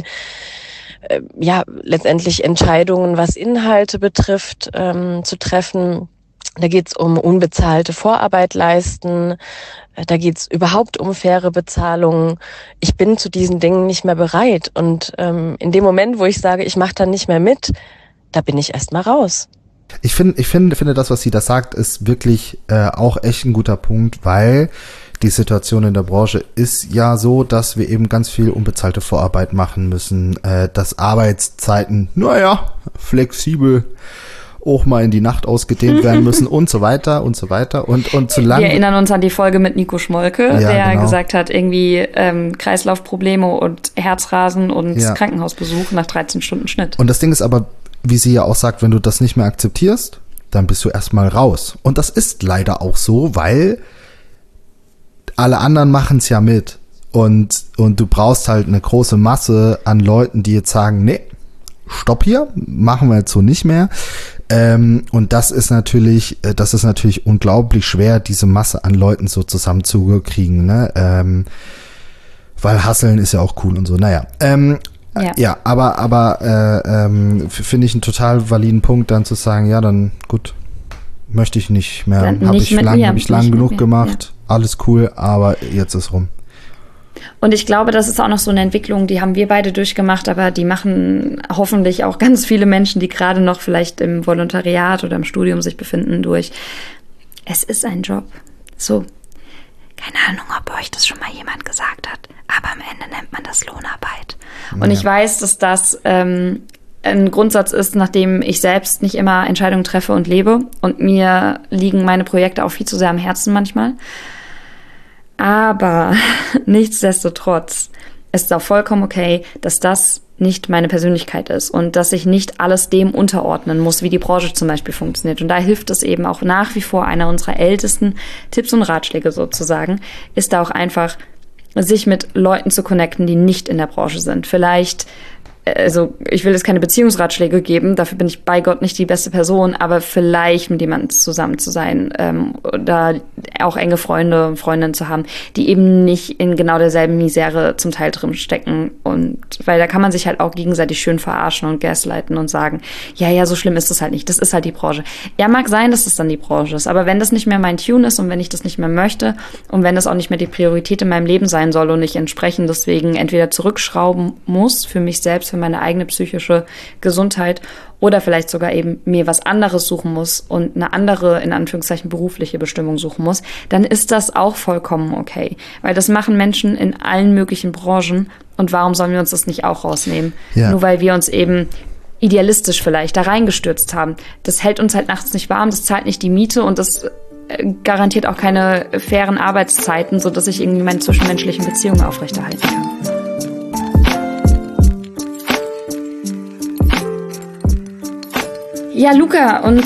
ja letztendlich Entscheidungen, was Inhalte betrifft, zu treffen. Da geht es um unbezahlte Vorarbeit leisten. Da geht es überhaupt um faire Bezahlung. Ich bin zu diesen Dingen nicht mehr bereit. Und in dem Moment, wo ich sage, ich mache da nicht mehr mit, da bin ich erstmal raus. Ich finde das, was sie da sagt, ist wirklich auch echt ein guter Punkt, weil die Situation in der Branche ist ja so, dass wir eben ganz viel unbezahlte Vorarbeit machen müssen, dass Arbeitszeiten, flexibel auch mal in die Nacht ausgedehnt werden müssen und so weiter und so weiter. Und zu lange. Wir erinnern uns an die Folge mit Nico Schmolke, der gesagt hat, irgendwie Kreislaufprobleme und Herzrasen und Krankenhausbesuch nach 13 Stunden Schnitt. Und das Ding ist aber, wie sie ja auch sagt, wenn du das nicht mehr akzeptierst, dann bist du erstmal raus. Und das ist leider auch so, weil alle anderen machen es ja mit. Und du brauchst halt eine große Masse an Leuten, die jetzt sagen, nee, stopp hier, machen wir jetzt so nicht mehr. Und das ist natürlich unglaublich schwer, diese Masse an Leuten so zusammenzukriegen, ne? Weil Hustlen ist ja auch cool und so. Naja. Ja, aber finde ich einen total validen Punkt, dann zu sagen, ja, dann gut, möchte ich nicht mehr. Habe ich lang genug gemacht, alles cool, aber jetzt ist rum. Und ich glaube, das ist auch noch so eine Entwicklung, die haben wir beide durchgemacht, aber die machen hoffentlich auch ganz viele Menschen, die gerade noch vielleicht im Volontariat oder im Studium sich befinden, durch. Es ist ein Job. So, keine Ahnung, ob euch das schon mal jemand gesagt hat, aber am Ende nennt man das Lohnarbeit. Ja. Und ich weiß, dass das ein Grundsatz ist, nachdem ich selbst nicht immer Entscheidungen treffe und lebe. Und mir liegen meine Projekte auch viel zu sehr am Herzen manchmal. Aber nichtsdestotrotz ist es auch vollkommen okay, dass das nicht meine Persönlichkeit ist und dass ich nicht alles dem unterordnen muss, wie die Branche zum Beispiel funktioniert. Und da hilft es eben auch nach wie vor, einer unserer ältesten Tipps und Ratschläge sozusagen, ist da auch einfach, sich mit Leuten zu connecten, die nicht in der Branche sind. Vielleicht also ich will jetzt keine Beziehungsratschläge geben, dafür bin ich bei Gott nicht die beste Person, aber vielleicht mit jemandem zusammen zu sein oder auch enge Freunde, Freundinnen zu haben, die eben nicht in genau derselben Misere zum Teil drin stecken. Und weil da kann man sich halt auch gegenseitig schön verarschen und gaslighten und sagen, ja, so schlimm ist das halt nicht, das ist halt die Branche. Ja, mag sein, dass das dann die Branche ist, aber wenn das nicht mehr mein Tune ist und wenn ich das nicht mehr möchte und wenn das auch nicht mehr die Priorität in meinem Leben sein soll und ich entsprechend deswegen entweder zurückschrauben muss für mich selbst, für meine eigene psychische Gesundheit oder vielleicht sogar eben mir was anderes suchen muss und eine andere, in Anführungszeichen, berufliche Bestimmung suchen muss, dann ist das auch vollkommen okay. Weil das machen Menschen in allen möglichen Branchen und warum sollen wir uns das nicht auch rausnehmen? Ja. Nur weil wir uns eben idealistisch vielleicht da reingestürzt haben. Das hält uns halt nachts nicht warm, das zahlt nicht die Miete und das garantiert auch keine fairen Arbeitszeiten, sodass ich irgendwie meine zwischenmenschlichen Beziehungen aufrechterhalten kann. Ja, Luca, und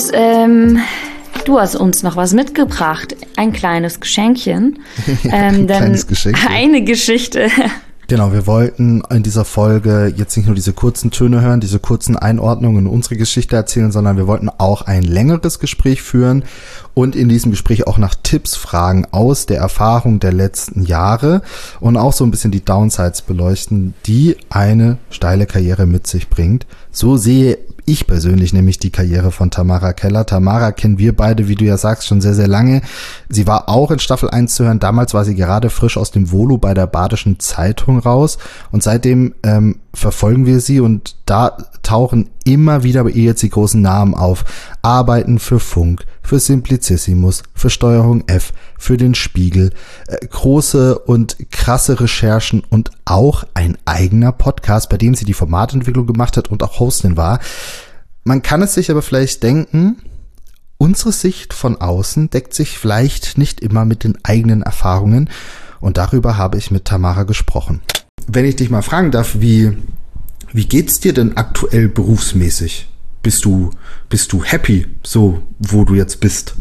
du hast uns noch was mitgebracht. Ein kleines Geschenkchen. Kleines Geschenkchen. Eine Geschichte. Genau, wir wollten in dieser Folge jetzt nicht nur diese kurzen Töne hören, diese kurzen Einordnungen in unsere Geschichte erzählen, sondern wir wollten auch ein längeres Gespräch führen und in diesem Gespräch auch nach Tipps fragen aus der Erfahrung der letzten Jahre und auch so ein bisschen die Downsides beleuchten, die eine steile Karriere mit sich bringt. So sehe ich persönlich nämlich die Karriere von Tamara Keller. Tamara kennen wir beide, wie du ja sagst, schon sehr, sehr lange. Sie war auch in Staffel 1 zu hören. Damals war sie gerade frisch aus dem Volo bei der Badischen Zeitung raus. Und seitdem verfolgen wir sie und da tauchen immer wieder bei ihr jetzt die großen Namen auf. Arbeiten für Funk, für Simplicissimus, für Steuerung F, für den Spiegel. Große und krasse Recherchen und auch ein eigener Podcast, bei dem sie die Formatentwicklung gemacht hat und auch Hostin war. Man kann es sich aber vielleicht denken, unsere Sicht von außen deckt sich vielleicht nicht immer mit den eigenen Erfahrungen und darüber habe ich mit Tamara gesprochen. Wenn ich dich mal fragen darf, wie geht's dir denn aktuell berufsmäßig? Bist du happy, so wo du jetzt bist?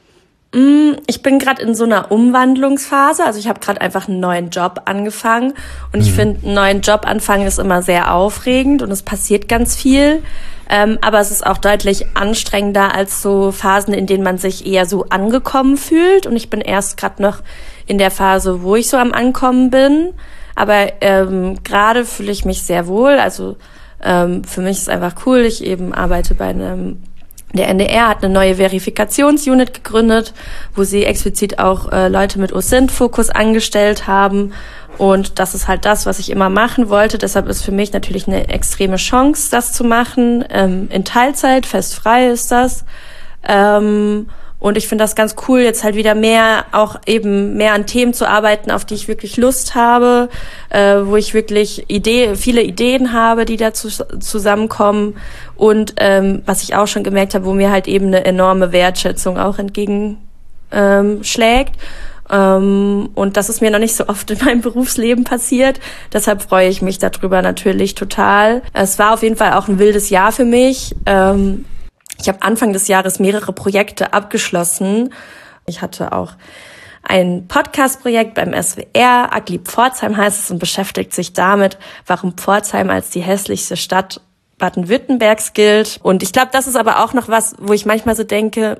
Ich bin gerade in so einer Umwandlungsphase, also ich habe gerade einfach einen neuen Job angefangen und ich finde, einen neuen Job anfangen ist immer sehr aufregend und es passiert ganz viel, aber es ist auch deutlich anstrengender als so Phasen, in denen man sich eher so angekommen fühlt und ich bin erst gerade noch in der Phase, wo ich so am Ankommen bin, aber gerade fühle ich mich sehr wohl, also für mich ist es einfach cool, ich eben arbeite bei der NDR hat eine neue Verifikationsunit gegründet, wo sie explizit auch Leute mit OSINT-Fokus angestellt haben. Und das ist halt das, was ich immer machen wollte. Deshalb ist für mich natürlich eine extreme Chance, das zu machen. In Teilzeit, fest frei ist das. Und ich finde das ganz cool, jetzt halt wieder mehr an Themen zu arbeiten, auf die ich wirklich Lust habe, wo ich wirklich viele Ideen habe, die dazu zusammenkommen und was ich auch schon gemerkt habe, wo mir halt eben eine enorme Wertschätzung auch entgegenschlägt. Und das ist mir noch nicht so oft in meinem Berufsleben passiert. Deshalb freue ich mich darüber natürlich total. Es war auf jeden Fall auch ein wildes Jahr für mich. Ich habe Anfang des Jahres mehrere Projekte abgeschlossen. Ich hatte auch ein Podcast-Projekt beim SWR, Ugly Pforzheim heißt es und beschäftigt sich damit, warum Pforzheim als die hässlichste Stadt Baden-Württembergs gilt. Und ich glaube, das ist aber auch noch was, wo ich manchmal so denke,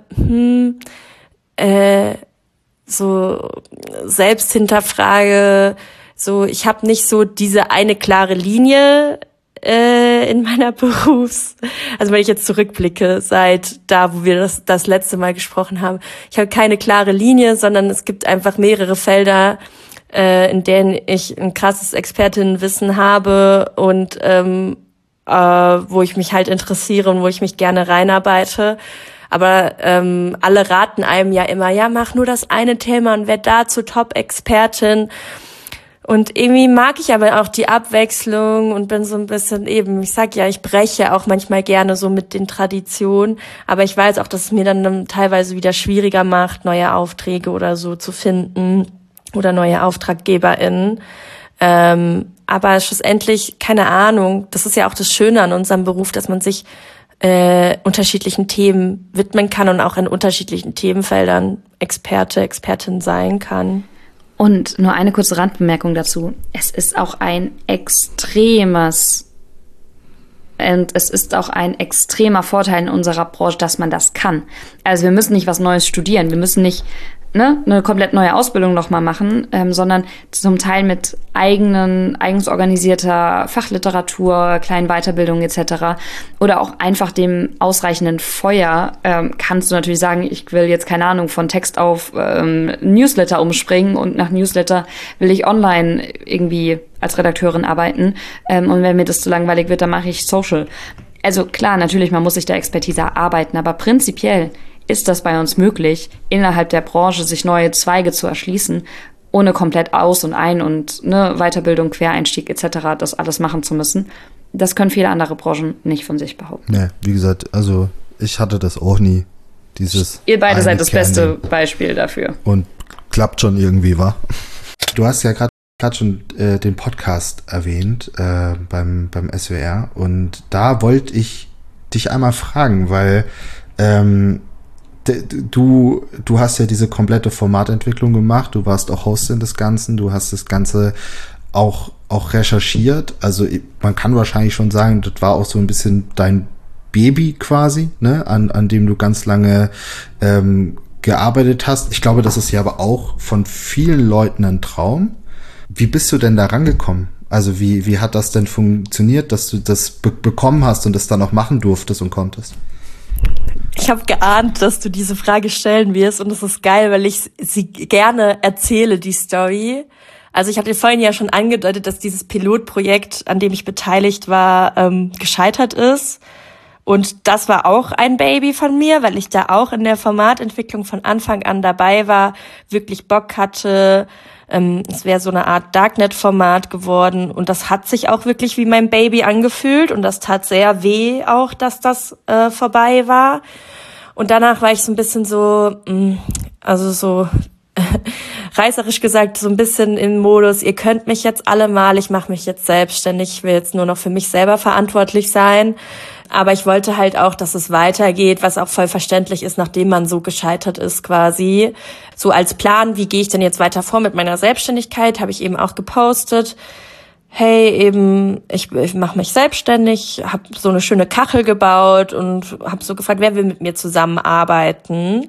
so selbst hinterfrage, so ich habe nicht so diese eine klare Linie in meiner also wenn ich jetzt zurückblicke, seit da, wo wir das letzte Mal gesprochen haben, ich habe keine klare Linie, sondern es gibt einfach mehrere Felder, in denen ich ein krasses Expertinnenwissen habe und wo ich mich halt interessiere und wo ich mich gerne reinarbeite. Aber alle raten einem ja immer, ja, mach nur das eine Thema und werd da zur Top-Expertin. Und irgendwie mag ich aber auch die Abwechslung und bin so ein bisschen eben, ich sag ja, ich breche auch manchmal gerne so mit den Traditionen, aber ich weiß auch, dass es mir dann teilweise wieder schwieriger macht, neue Aufträge oder so zu finden oder neue AuftraggeberInnen. Aber schlussendlich, keine Ahnung, das ist ja auch das Schöne an unserem Beruf, dass man sich unterschiedlichen Themen widmen kann und auch in unterschiedlichen Themenfeldern Expertin sein kann. Und nur eine kurze Randbemerkung dazu. Es ist auch ein extremes Und es ist auch ein extremer Vorteil in unserer Branche, dass man das kann. Also wir müssen nicht was Neues studieren, wir müssen nicht eine komplett neue Ausbildung nochmal machen, sondern zum Teil mit eigens organisierter Fachliteratur, kleinen Weiterbildungen etc. oder auch einfach dem ausreichenden Feuer kannst du natürlich sagen, ich will jetzt, keine Ahnung, von Text auf Newsletter umspringen und nach Newsletter will ich online irgendwie als Redakteurin arbeiten und wenn mir das zu langweilig wird, dann mache ich Social. Also klar, natürlich, man muss sich der Expertise erarbeiten, aber prinzipiell ist das bei uns möglich, innerhalb der Branche sich neue Zweige zu erschließen, ohne komplett aus und ein und Weiterbildung, Quereinstieg etc. das alles machen zu müssen. Das können viele andere Branchen nicht von sich behaupten. Ja, wie gesagt, also ich hatte das auch nie. Ihr beide seid das beste Beispiel dafür. Und klappt schon irgendwie, wa? Du hast ja gerade schon den Podcast erwähnt beim SWR und da wollte ich dich einmal fragen, weil du hast ja diese komplette Formatentwicklung gemacht, du warst auch Hostin des Ganzen, du hast das Ganze auch recherchiert, also man kann wahrscheinlich schon sagen, das war auch so ein bisschen dein Baby quasi, ne, an dem du ganz lange gearbeitet hast. Ich glaube, das ist ja aber auch von vielen Leuten ein Traum. Wie bist du denn da rangekommen? Also wie hat das denn funktioniert, dass du das bekommen hast und das dann auch machen durftest und konntest? Ich habe geahnt, dass du diese Frage stellen wirst und es ist geil, weil ich sie gerne erzähle, die Story. Also ich hatte vorhin ja schon angedeutet, dass dieses Pilotprojekt, an dem ich beteiligt war, gescheitert ist. Und das war auch ein Baby von mir, weil ich da auch in der Formatentwicklung von Anfang an dabei war, wirklich Bock hatte. Es wäre so eine Art Darknet-Format geworden und das hat sich auch wirklich wie mein Baby angefühlt und das tat sehr weh auch, dass das vorbei war. Und danach war ich so ein bisschen so, also so reißerisch gesagt, so ein bisschen im Modus, ihr könnt mich jetzt alle mal, ich mache mich jetzt selbstständig, ich will jetzt nur noch für mich selber verantwortlich sein. Aber ich wollte halt auch, dass es weitergeht, was auch voll verständlich ist, nachdem man so gescheitert ist quasi. So als Plan, wie gehe ich denn jetzt weiter vor mit meiner Selbstständigkeit, habe ich eben auch gepostet. Hey, eben, ich mache mich selbstständig, habe so eine schöne Kachel gebaut und habe so gefragt, wer will mit mir zusammenarbeiten.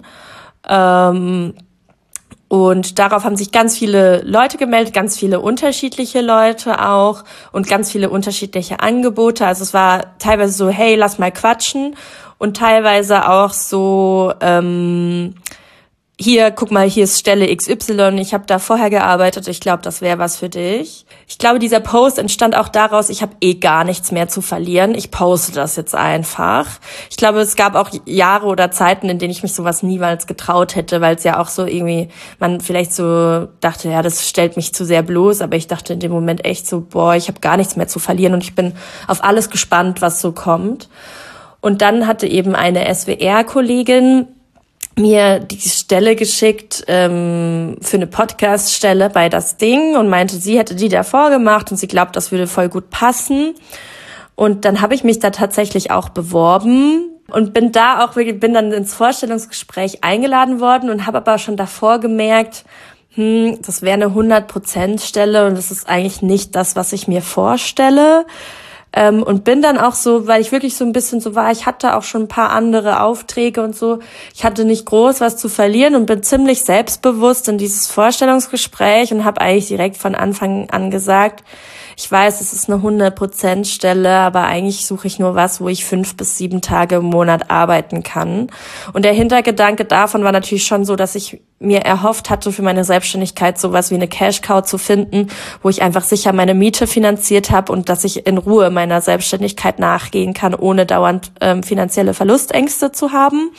Und darauf haben sich ganz viele Leute gemeldet, ganz viele unterschiedliche Leute auch und ganz viele unterschiedliche Angebote. Also es war teilweise so, hey, lass mal quatschen und teilweise auch so, hier, guck mal, hier ist Stelle XY, ich habe da vorher gearbeitet, ich glaube, das wäre was für dich. Ich glaube, dieser Post entstand auch daraus, ich habe gar nichts mehr zu verlieren, ich poste das jetzt einfach. Ich glaube, es gab auch Jahre oder Zeiten, in denen ich mich sowas niemals getraut hätte, weil es ja auch so irgendwie, man vielleicht so dachte, ja, das stellt mich zu sehr bloß, aber ich dachte in dem Moment echt so, boah, ich habe gar nichts mehr zu verlieren und ich bin auf alles gespannt, was so kommt. Und dann hatte eben eine SWR-Kollegin mir die Stelle geschickt für eine Podcast-Stelle bei Das Ding und meinte, sie hätte die davor gemacht und sie glaubt, das würde voll gut passen. Und dann habe ich mich da tatsächlich auch beworben und bin dann ins Vorstellungsgespräch eingeladen worden und habe aber schon davor gemerkt, das wäre eine 100%-Stelle und das ist eigentlich nicht das, was ich mir vorstelle. Und bin dann auch so, weil ich wirklich so ein bisschen so war, ich hatte auch schon ein paar andere Aufträge und so, ich hatte nicht groß was zu verlieren und bin ziemlich selbstbewusst in dieses Vorstellungsgespräch und habe eigentlich direkt von Anfang an gesagt, ich weiß, es ist eine 100%-Stelle, aber eigentlich suche ich nur was, wo ich 5 bis 7 Tage im Monat arbeiten kann. Und der Hintergedanke davon war natürlich schon so, dass ich mir erhofft hatte, für meine Selbstständigkeit sowas wie eine Cash-Cow zu finden, wo ich einfach sicher meine Miete finanziert habe und dass ich in Ruhe meiner Selbstständigkeit nachgehen kann, ohne dauernd finanzielle Verlustängste zu haben.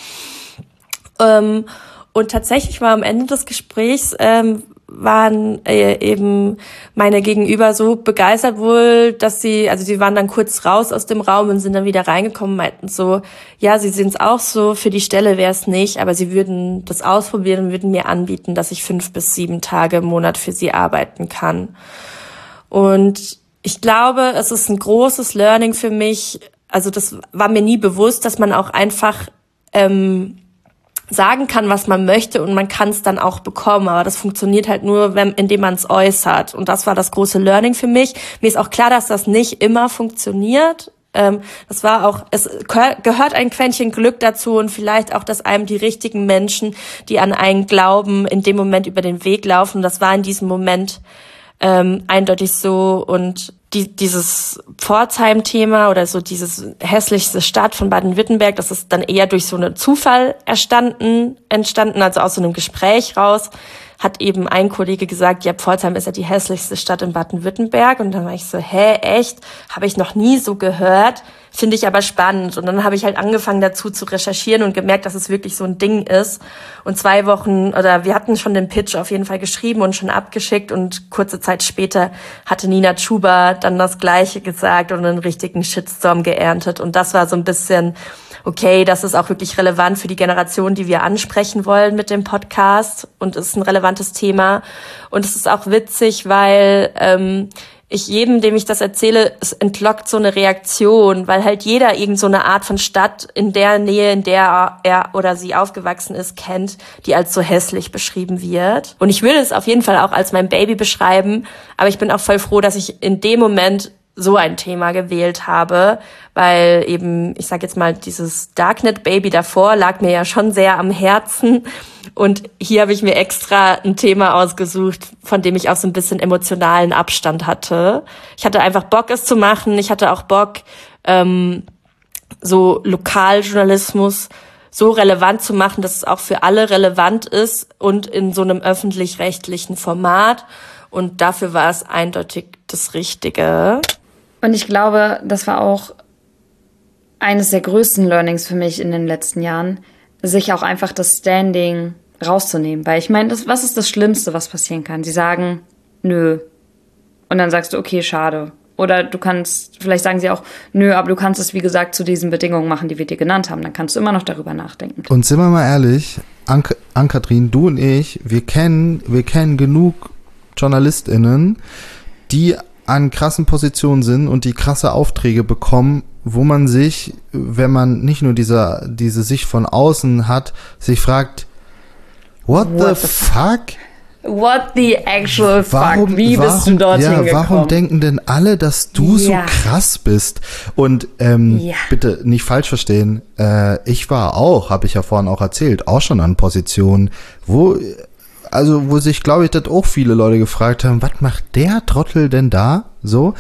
Und tatsächlich war am Ende des Gesprächs waren eben meine Gegenüber so begeistert wohl, dass sie waren dann kurz raus aus dem Raum und sind dann wieder reingekommen, meinten so, ja, sie sehen es auch so, für die Stelle wäre es nicht, aber sie würden das ausprobieren und würden mir anbieten, dass ich 5 bis 7 Tage im Monat für sie arbeiten kann. Und ich glaube, es ist ein großes Learning für mich, also das war mir nie bewusst, dass man auch einfach sagen kann, was man möchte und man kann es dann auch bekommen, aber das funktioniert halt nur, indem man es äußert und das war das große Learning für mich. Mir ist auch klar, dass das nicht immer funktioniert, Das war auch, es gehört ein Quäntchen Glück dazu und vielleicht auch, dass einem die richtigen Menschen, die an einen glauben, in dem Moment über den Weg laufen. Das war in diesem Moment eindeutig so. Und dieses Pforzheim-Thema oder so dieses hässlichste Stadt von Baden-Württemberg, das ist dann eher durch so einen Zufall entstanden, also aus so einem Gespräch raus, hat eben ein Kollege gesagt, ja, Pforzheim ist ja die hässlichste Stadt in Baden-Württemberg. Und dann war ich so, echt? Habe ich noch nie so gehört. Finde ich aber spannend. Und dann habe ich halt angefangen dazu zu recherchieren und gemerkt, dass es wirklich so ein Ding ist. Und wir hatten schon den Pitch auf jeden Fall geschrieben und schon abgeschickt. Und kurze Zeit später hatte Nina Chuba dann das Gleiche gesagt und einen richtigen Shitstorm geerntet. Und das war so ein bisschen, okay, das ist auch wirklich relevant für die Generation, die wir ansprechen wollen mit dem Podcast und ist ein relevantes Thema. Und es ist auch witzig, weil ich jedem, dem ich das erzähle, es entlockt so eine Reaktion, weil halt jeder irgend so eine Art von Stadt in der Nähe, in der er oder sie aufgewachsen ist, kennt, die als so hässlich beschrieben wird. Und ich würde es auf jeden Fall auch als mein Baby beschreiben, aber ich bin auch voll froh, dass ich in dem Moment so ein Thema gewählt habe, weil eben, ich sag jetzt mal, dieses Darknet-Baby davor lag mir ja schon sehr am Herzen und hier habe ich mir extra ein Thema ausgesucht, von dem ich auch so ein bisschen emotionalen Abstand hatte. Ich hatte einfach Bock, es zu machen. Ich hatte auch Bock, so Lokaljournalismus so relevant zu machen, dass es auch für alle relevant ist und in so einem öffentlich-rechtlichen Format. Und dafür war es eindeutig das Richtige. Und ich glaube, das war auch eines der größten Learnings für mich in den letzten Jahren, sich auch einfach das Standing rauszunehmen. Weil ich meine, was ist das Schlimmste, was passieren kann? Sie sagen, nö. Und dann sagst du, okay, schade. Oder vielleicht sagen sie auch, nö, aber du kannst es, wie gesagt, zu diesen Bedingungen machen, die wir dir genannt haben. Dann kannst du immer noch darüber nachdenken. Und sind wir mal ehrlich, Ann-Kathrin, du und ich, wir kennen genug JournalistInnen, die an krassen Positionen sind und die krasse Aufträge bekommen, wo man sich, wenn man nicht nur diese Sicht von außen hat, sich fragt, what the fuck? What the actual fuck? Wie bist du dorthin gekommen? Warum denken denn alle, dass du so krass bist? Und bitte nicht falsch verstehen, ich war auch, habe ich ja vorhin auch erzählt, auch schon an Positionen, wo sich, glaube ich, das auch viele Leute gefragt haben, was macht der Trottel denn da? So.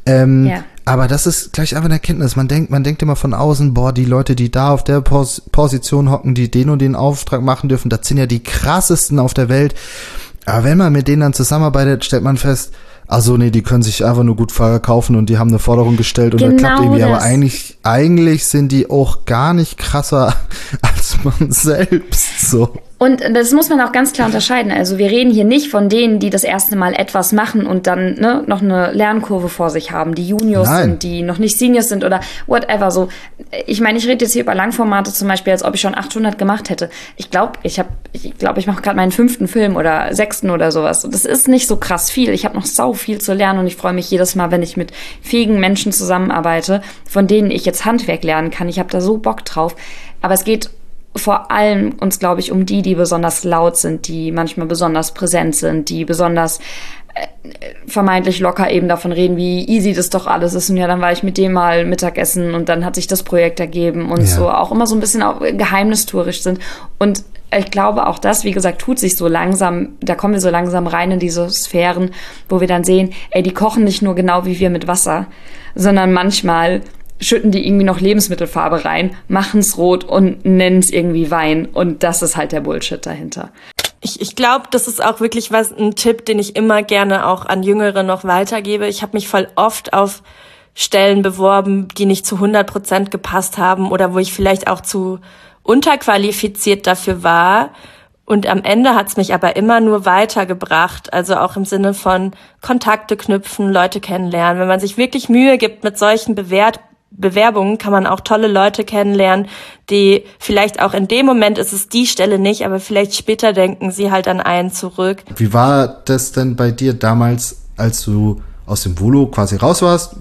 Aber das ist gleich einfach eine Erkenntnis. Man denkt immer von außen, boah, die Leute, die da auf der Position hocken, die den und den Auftrag machen dürfen, das sind ja die krassesten auf der Welt. Aber wenn man mit denen dann zusammenarbeitet, stellt man fest, die können sich einfach nur gut verkaufen und die haben eine Forderung gestellt und das klappt irgendwie. Aber eigentlich sind die auch gar nicht krasser als man selbst, so. Und das muss man auch ganz klar unterscheiden. Also wir reden hier nicht von denen, die das erste Mal etwas machen und dann noch eine Lernkurve vor sich haben, die Juniors sind, die noch nicht Seniors sind oder whatever. So, ich meine, ich rede jetzt hier über Langformate zum Beispiel, als ob ich schon 800 gemacht hätte. Ich glaube, ich mache gerade meinen 5. Film oder 6. oder sowas. Und das ist nicht so krass viel. Ich habe noch sau viel zu lernen und ich freue mich jedes Mal, wenn ich mit fähigen Menschen zusammenarbeite, von denen ich jetzt Handwerk lernen kann. Ich habe da so Bock drauf. Aber es geht vor allem uns, glaube ich, um die besonders laut sind, die manchmal besonders präsent sind, die besonders vermeintlich locker eben davon reden, wie easy das doch alles ist. Und ja, dann war ich mit dem mal Mittagessen und dann hat sich das Projekt ergeben und so auch immer so ein bisschen auch geheimnistuerisch sind. Und ich glaube, auch das, wie gesagt, tut sich so langsam, da kommen wir so langsam rein in diese Sphären, wo wir dann sehen, die kochen nicht nur genau wie wir mit Wasser, sondern manchmal schütten die irgendwie noch Lebensmittelfarbe rein, machen's rot und nennen's irgendwie Wein. Und das ist halt der Bullshit dahinter. Ich glaube, das ist auch wirklich ein Tipp, den ich immer gerne auch an Jüngere noch weitergebe. Ich habe mich voll oft auf Stellen beworben, die nicht zu 100% gepasst haben oder wo ich vielleicht auch zu unterqualifiziert dafür war. Und am Ende hat's mich aber immer nur weitergebracht, also auch im Sinne von Kontakte knüpfen, Leute kennenlernen. Wenn man sich wirklich Mühe gibt mit solchen Bewerbungen, kann man auch tolle Leute kennenlernen, die vielleicht auch in dem Moment ist es die Stelle nicht, aber vielleicht später denken sie halt an einen zurück. Wie war das denn bei dir damals, als du aus dem Volo quasi raus warst?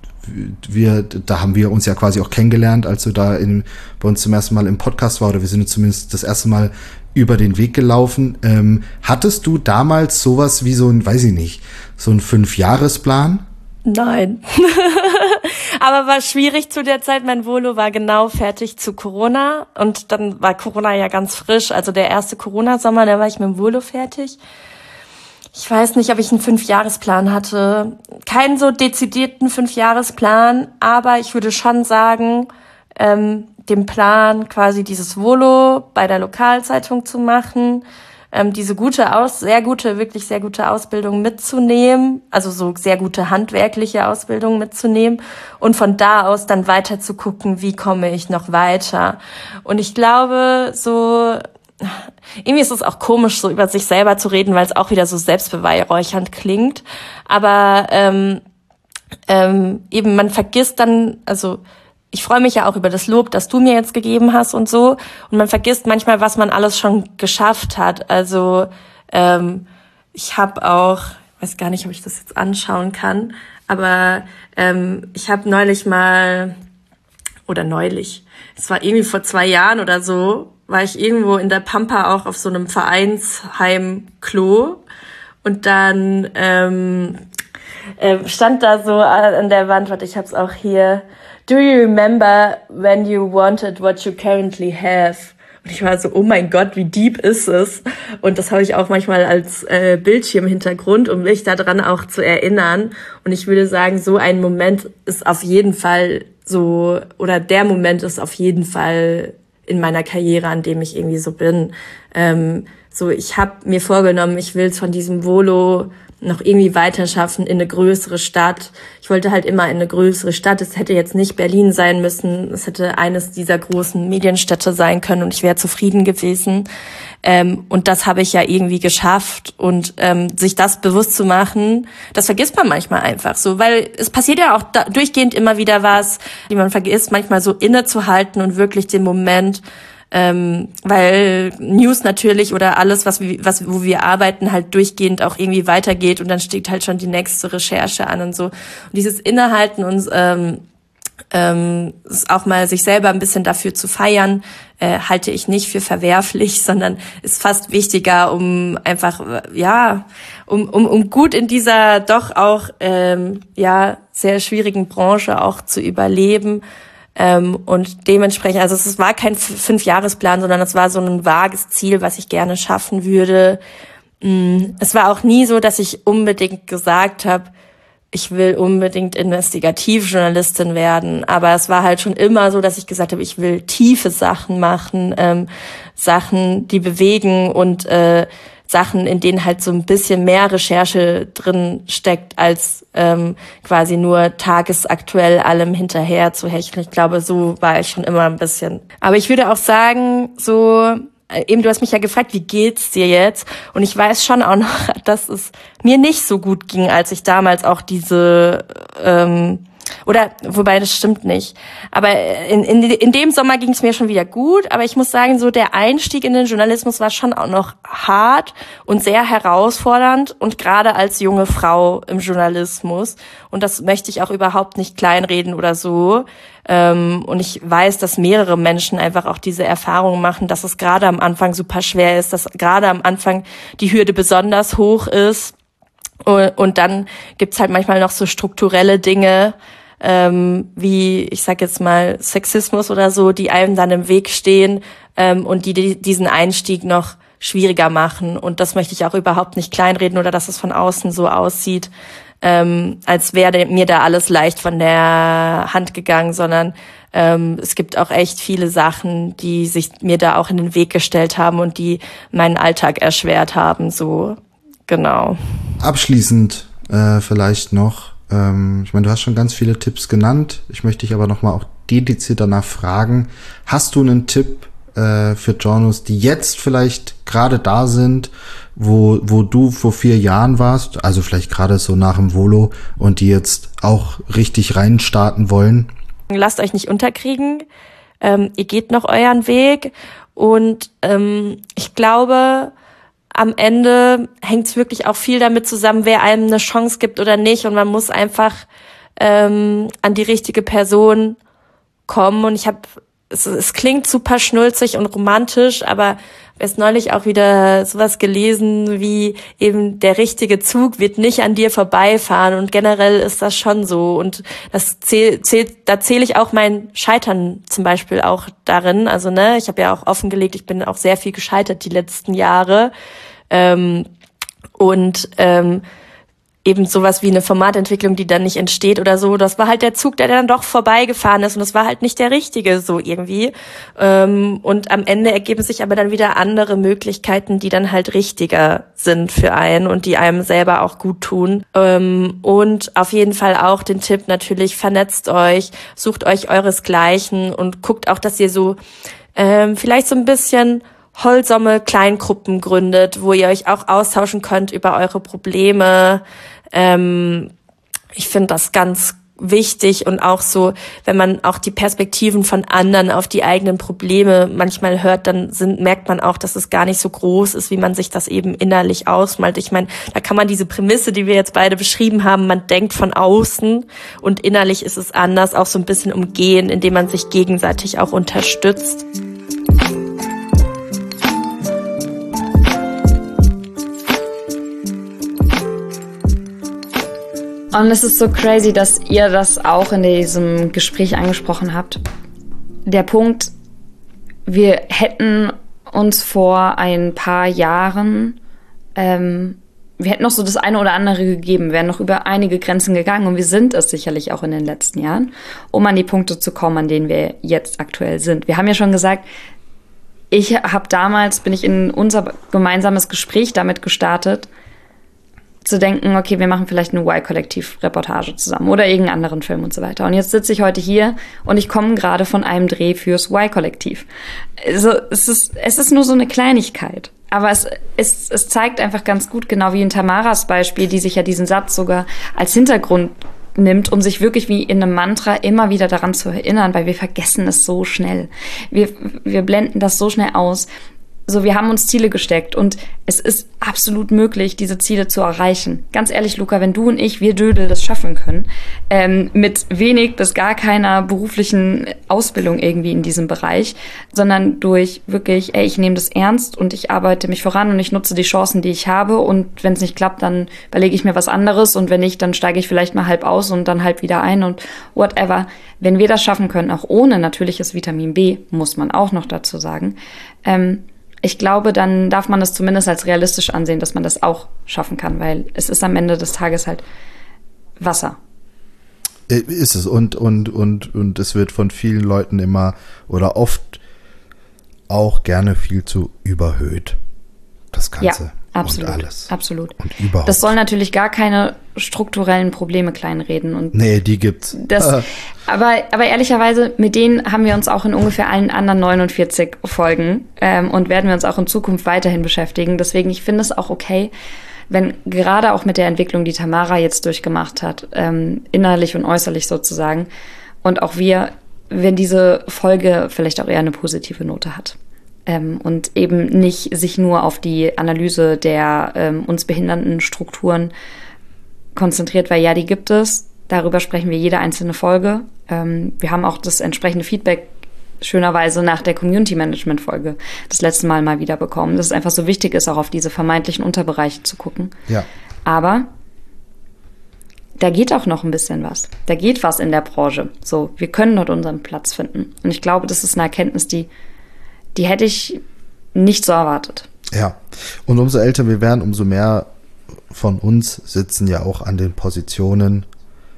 Da haben wir uns ja quasi auch kennengelernt, als du da bei uns zum ersten Mal im Podcast war, oder wir sind zumindest das erste Mal über den Weg gelaufen. Hattest du damals sowas wie so ein 5-Jahresplan? Nein. Aber war schwierig zu der Zeit. Mein Volo war genau fertig zu Corona und dann war Corona ja ganz frisch. Also der erste Corona-Sommer, da war ich mit dem Volo fertig. Ich weiß nicht, ob ich einen 5-Jahresplan hatte. Keinen so dezidierten 5-Jahresplan, aber ich würde schon sagen, dem Plan, quasi dieses Volo bei der Lokalzeitung zu machen, diese wirklich sehr gute Ausbildung mitzunehmen, also so sehr gute handwerkliche Ausbildung mitzunehmen und von da aus dann weiter zu gucken, wie komme ich noch weiter. Und ich glaube, so irgendwie ist es auch komisch, so über sich selber zu reden, weil es auch wieder so selbstbeweihräuchernd klingt. Aber eben man vergisst dann, also ich freue mich ja auch über das Lob, das du mir jetzt gegeben hast und so. Und man vergisst manchmal, was man alles schon geschafft hat. Also ich habe auch, weiß gar nicht, ob ich das jetzt anschauen kann, aber ich habe neulich, es war irgendwie vor 2 Jahren oder so, war ich irgendwo in der Pampa auch auf so einem Vereinsheim-Klo und dann stand da so an der Wand, warte, ich hab's auch hier, "Do you remember when you wanted what you currently have?" Und ich war so, oh mein Gott, wie deep ist es? Und das habe ich auch manchmal als Bildschirmhintergrund, um mich daran auch zu erinnern. Und ich würde sagen, so ein Moment ist auf jeden Fall so, oder der Moment ist auf jeden Fall in meiner Karriere, an dem ich irgendwie so bin. So, ich habe mir vorgenommen, ich will es von diesem Volo noch irgendwie weiter schaffen in eine größere Stadt. Ich wollte halt immer in eine größere Stadt. Es hätte jetzt nicht Berlin sein müssen. Es hätte eines dieser großen Medienstädte sein können und ich wäre zufrieden gewesen. Und das habe ich ja irgendwie geschafft. Und sich das bewusst zu machen, das vergisst man manchmal einfach so, weil es passiert ja auch durchgehend immer wieder was, die man vergisst, manchmal so innezuhalten und wirklich den Moment, weil News natürlich oder alles, wo wir arbeiten, halt durchgehend auch irgendwie weitergeht und dann steht halt schon die nächste Recherche an und so. Und dieses Innehalten und auch mal sich selber ein bisschen dafür zu feiern, halte ich nicht für verwerflich, sondern ist fast wichtiger, um einfach, um gut in dieser doch auch, sehr schwierigen Branche auch zu überleben. Und dementsprechend, also es war kein 5-Jahresplan, sondern es war so ein vages Ziel, was ich gerne schaffen würde. Es war auch nie so, dass ich unbedingt gesagt habe, ich will unbedingt Investigativjournalistin werden. Aber es war halt schon immer so, dass ich gesagt habe, ich will tiefe Sachen machen, Sachen, die bewegen und Sachen, in denen halt so ein bisschen mehr Recherche drin steckt, als quasi nur tagesaktuell allem hinterher zu hecheln. Ich glaube, so war ich schon immer ein bisschen. Aber ich würde auch sagen, so, eben du hast mich ja gefragt, wie geht's dir jetzt? Und ich weiß schon auch noch, dass es mir nicht so gut ging, als ich damals auch diese oder, wobei, das stimmt nicht. Aber in dem Sommer ging es mir schon wieder gut. Aber ich muss sagen, so der Einstieg in den Journalismus war schon auch noch hart und sehr herausfordernd. Und gerade als junge Frau im Journalismus. Und das möchte ich auch überhaupt nicht kleinreden oder so. Und ich weiß, dass mehrere Menschen einfach auch diese Erfahrung machen, dass es gerade am Anfang super schwer ist, dass gerade am Anfang die Hürde besonders hoch ist. Und dann gibt's halt manchmal noch so strukturelle Dinge, wie, ich sag jetzt mal, Sexismus oder so, die einem dann im Weg stehen und die diesen Einstieg noch schwieriger machen. Und das möchte ich auch überhaupt nicht kleinreden oder dass es von außen so aussieht, als wäre mir da alles leicht von der Hand gegangen, sondern es gibt auch echt viele Sachen, die sich mir da auch in den Weg gestellt haben und die meinen Alltag erschwert haben, so, genau. Abschließend vielleicht noch, ich meine, du hast schon ganz viele Tipps genannt, ich möchte dich aber nochmal auch dediziert danach fragen, hast du einen Tipp für Journos, die jetzt vielleicht gerade da sind, wo du vor 4 Jahren warst, also vielleicht gerade so nach dem Volo und die jetzt auch richtig reinstarten wollen? Lasst euch nicht unterkriegen, ihr geht noch euren Weg und ich glaube, am Ende hängt es wirklich auch viel damit zusammen, wer einem eine Chance gibt oder nicht. Und man muss einfach an die richtige Person kommen. Und ich habe es klingt super schnulzig und romantisch, aber erst neulich auch wieder sowas gelesen wie eben der richtige Zug wird nicht an dir vorbeifahren und generell ist das schon so und das da zähle ich auch mein Scheitern zum Beispiel auch darin, also ich habe ja auch offengelegt, ich bin auch sehr viel gescheitert die letzten Jahre eben sowas wie eine Formatentwicklung, die dann nicht entsteht oder so, das war halt der Zug, der dann doch vorbeigefahren ist und das war halt nicht der richtige so irgendwie. Und am Ende ergeben sich aber dann wieder andere Möglichkeiten, die dann halt richtiger sind für einen und die einem selber auch gut tun. Und auf jeden Fall auch den Tipp natürlich, vernetzt euch, sucht euch euresgleichen und guckt auch, dass ihr so vielleicht so ein bisschen holsame Kleingruppen gründet, wo ihr euch auch austauschen könnt über eure Probleme. Ich finde das ganz wichtig und auch so, wenn man auch die Perspektiven von anderen auf die eigenen Probleme manchmal hört, dann merkt man auch, dass es gar nicht so groß ist, wie man sich das eben innerlich ausmalt. Ich meine, da kann man diese Prämisse, die wir jetzt beide beschrieben haben, man denkt von außen und innerlich ist es anders, auch so ein bisschen umgehen, indem man sich gegenseitig auch unterstützt. Und es ist so crazy, dass ihr das auch in diesem Gespräch angesprochen habt. Der Punkt, wir hätten uns vor ein paar Jahren, wir hätten noch so das eine oder andere gegeben, wären noch über einige Grenzen gegangen und wir sind es sicherlich auch in den letzten Jahren, um an die Punkte zu kommen, an denen wir jetzt aktuell sind. Wir haben ja schon gesagt, bin ich in unser gemeinsames Gespräch damit gestartet, zu denken, okay, wir machen vielleicht eine Y-Kollektiv-Reportage zusammen oder irgendeinen anderen Film und so weiter. Und jetzt sitze ich heute hier und ich komme gerade von einem Dreh fürs Y-Kollektiv. Also es ist nur so eine Kleinigkeit. Aber es zeigt einfach ganz gut, genau wie in Tamaras Beispiel, die sich ja diesen Satz sogar als Hintergrund nimmt, um sich wirklich wie in einem Mantra immer wieder daran zu erinnern, weil wir vergessen es so schnell. Wir blenden das so schnell aus. So, wir haben uns Ziele gesteckt und es ist absolut möglich, diese Ziele zu erreichen. Ganz ehrlich, Luca, wenn du und wir Dödel das schaffen können, mit wenig bis gar keiner beruflichen Ausbildung irgendwie in diesem Bereich, sondern durch wirklich, ich nehme das ernst und ich arbeite mich voran und ich nutze die Chancen, die ich habe und wenn es nicht klappt, dann überlege ich mir was anderes und wenn nicht, dann steige ich vielleicht mal halb aus und dann halb wieder ein und whatever. Wenn wir das schaffen können, auch ohne natürliches Vitamin B, muss man auch noch dazu sagen, ich glaube, dann darf man es zumindest als realistisch ansehen, dass man das auch schaffen kann, weil es ist am Ende des Tages halt Wasser. Ist es. Und es wird von vielen Leuten immer oder oft auch gerne viel zu überhöht. Das Ganze. Ja, absolut. Und alles. Absolut. Und überhaupt. Das soll natürlich gar keine strukturellen Probleme kleinreden. Und nee, die gibt's. Aber ehrlicherweise, mit denen haben wir uns auch in ungefähr allen anderen 49 Folgen und werden wir uns auch in Zukunft weiterhin beschäftigen. Deswegen, ich finde es auch okay, wenn gerade auch mit der Entwicklung, die Tamara jetzt durchgemacht hat, innerlich und äußerlich sozusagen, und auch wenn diese Folge vielleicht auch eher eine positive Note hat. Und eben nicht sich nur auf die Analyse der uns behindernden Strukturen konzentriert, weil ja, die gibt es. Darüber sprechen wir jede einzelne Folge. Wir haben auch das entsprechende Feedback schönerweise nach der Community-Management-Folge das letzte Mal wieder bekommen, dass es einfach so wichtig ist, auch auf diese vermeintlichen Unterbereiche zu gucken. Ja. Aber da geht auch noch ein bisschen was. Da geht was in der Branche. So, wir können dort unseren Platz finden. Und ich glaube, das ist eine Erkenntnis, die hätte ich nicht so erwartet. Ja, und umso älter wir werden, umso mehr von uns sitzen ja auch an den Positionen,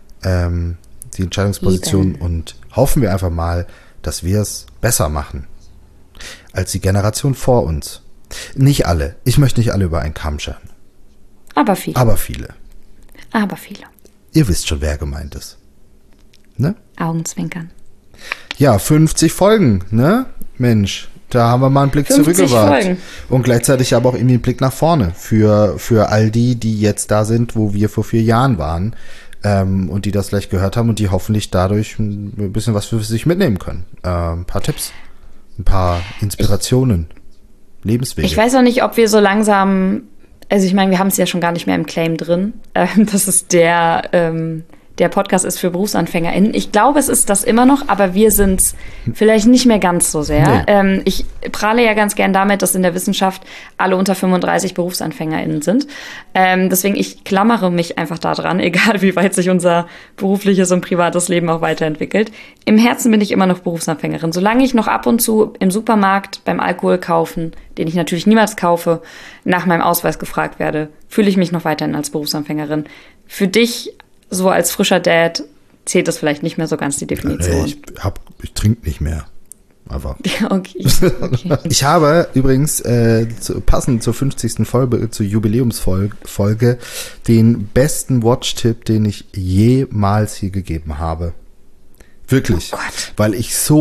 die Entscheidungspositionen und hoffen wir einfach mal, dass wir es besser machen als die Generation vor uns. Nicht alle. Ich möchte nicht alle über einen Kamm scheren. Aber viele. Aber viele. Aber viele. Ihr wisst schon, wer gemeint ist. Ne? Augenzwinkern. Ja, 50 Folgen, ne? Mensch, da haben wir mal einen Blick zurückgewagt. Und gleichzeitig aber auch irgendwie einen Blick nach vorne für all die jetzt da sind, wo wir vor 4 Jahren waren. Und die das gleich gehört haben und die hoffentlich dadurch ein bisschen was für sich mitnehmen können. Ein paar Tipps, ein paar Inspirationen, Lebenswege. Ich weiß auch nicht, ob wir so langsam, also ich meine, wir haben es ja schon gar nicht mehr im Claim drin. Das ist der der Podcast ist für BerufsanfängerInnen. Ich glaube, es ist das immer noch, aber wir sind es vielleicht nicht mehr ganz so sehr. Nee. Ich prahle ja ganz gern damit, dass in der Wissenschaft alle unter 35 BerufsanfängerInnen sind. Deswegen, ich klammere mich einfach da dran, egal wie weit sich unser berufliches und privates Leben auch weiterentwickelt. Im Herzen bin ich immer noch Berufsanfängerin. Solange ich noch ab und zu im Supermarkt beim Alkohol kaufen, den ich natürlich niemals kaufe, nach meinem Ausweis gefragt werde, fühle ich mich noch weiterhin als Berufsanfängerin. Für dich, so als frischer Dad, zählt das vielleicht nicht mehr so ganz die Definition. Ich trinke nicht mehr. Einfach. Okay. Ich habe übrigens passend zur 50. Folge, zur Jubiläumsfolge, den besten Watch-Tipp, den ich jemals hier gegeben habe. Wirklich. Oh Gott. Weil ich so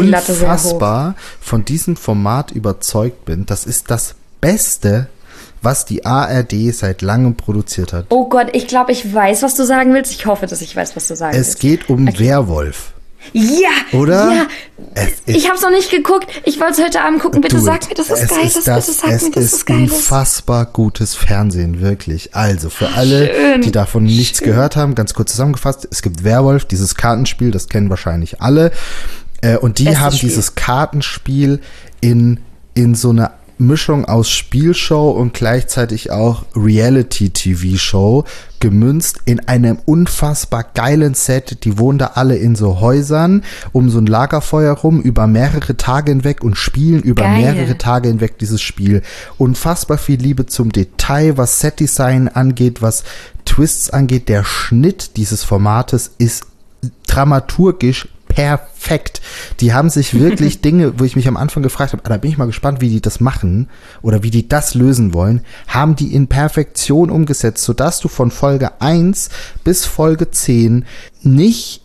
unfassbar von diesem Format überzeugt bin. Das ist das Beste, was die ARD seit langem produziert hat. Oh Gott, ich glaube, ich weiß, was du sagen willst. Ich hoffe, dass ich weiß, was du sagen willst. Es geht um Werwolf. Ja! Oder? Ja! Ich habe es noch nicht geguckt. Ich wollte es heute Abend gucken. Bitte sag mir, dass es geil ist. Bitte sag mir, dass es geil ist. Es ist unfassbar gutes Fernsehen, wirklich. Also für alle, die davon nichts gehört haben, ganz kurz zusammengefasst, es gibt Werwolf, dieses Kartenspiel, das kennen wahrscheinlich alle. Und die haben dieses Kartenspiel in so einer Mischung aus Spielshow und gleichzeitig auch Reality-TV-Show gemünzt in einem unfassbar geilen Set. Die wohnen da alle in so Häusern um so ein Lagerfeuer rum über mehrere Tage hinweg und spielen über mehrere Tage hinweg dieses Spiel. Unfassbar viel Liebe zum Detail, was Setdesign angeht, was Twists angeht. Der Schnitt dieses Formates ist dramaturgisch perfekt. Die haben sich wirklich Dinge, wo ich mich am Anfang gefragt habe, da bin ich mal gespannt, wie die das machen oder wie die das lösen wollen, haben die in Perfektion umgesetzt, sodass du von Folge 1 bis Folge 10 nicht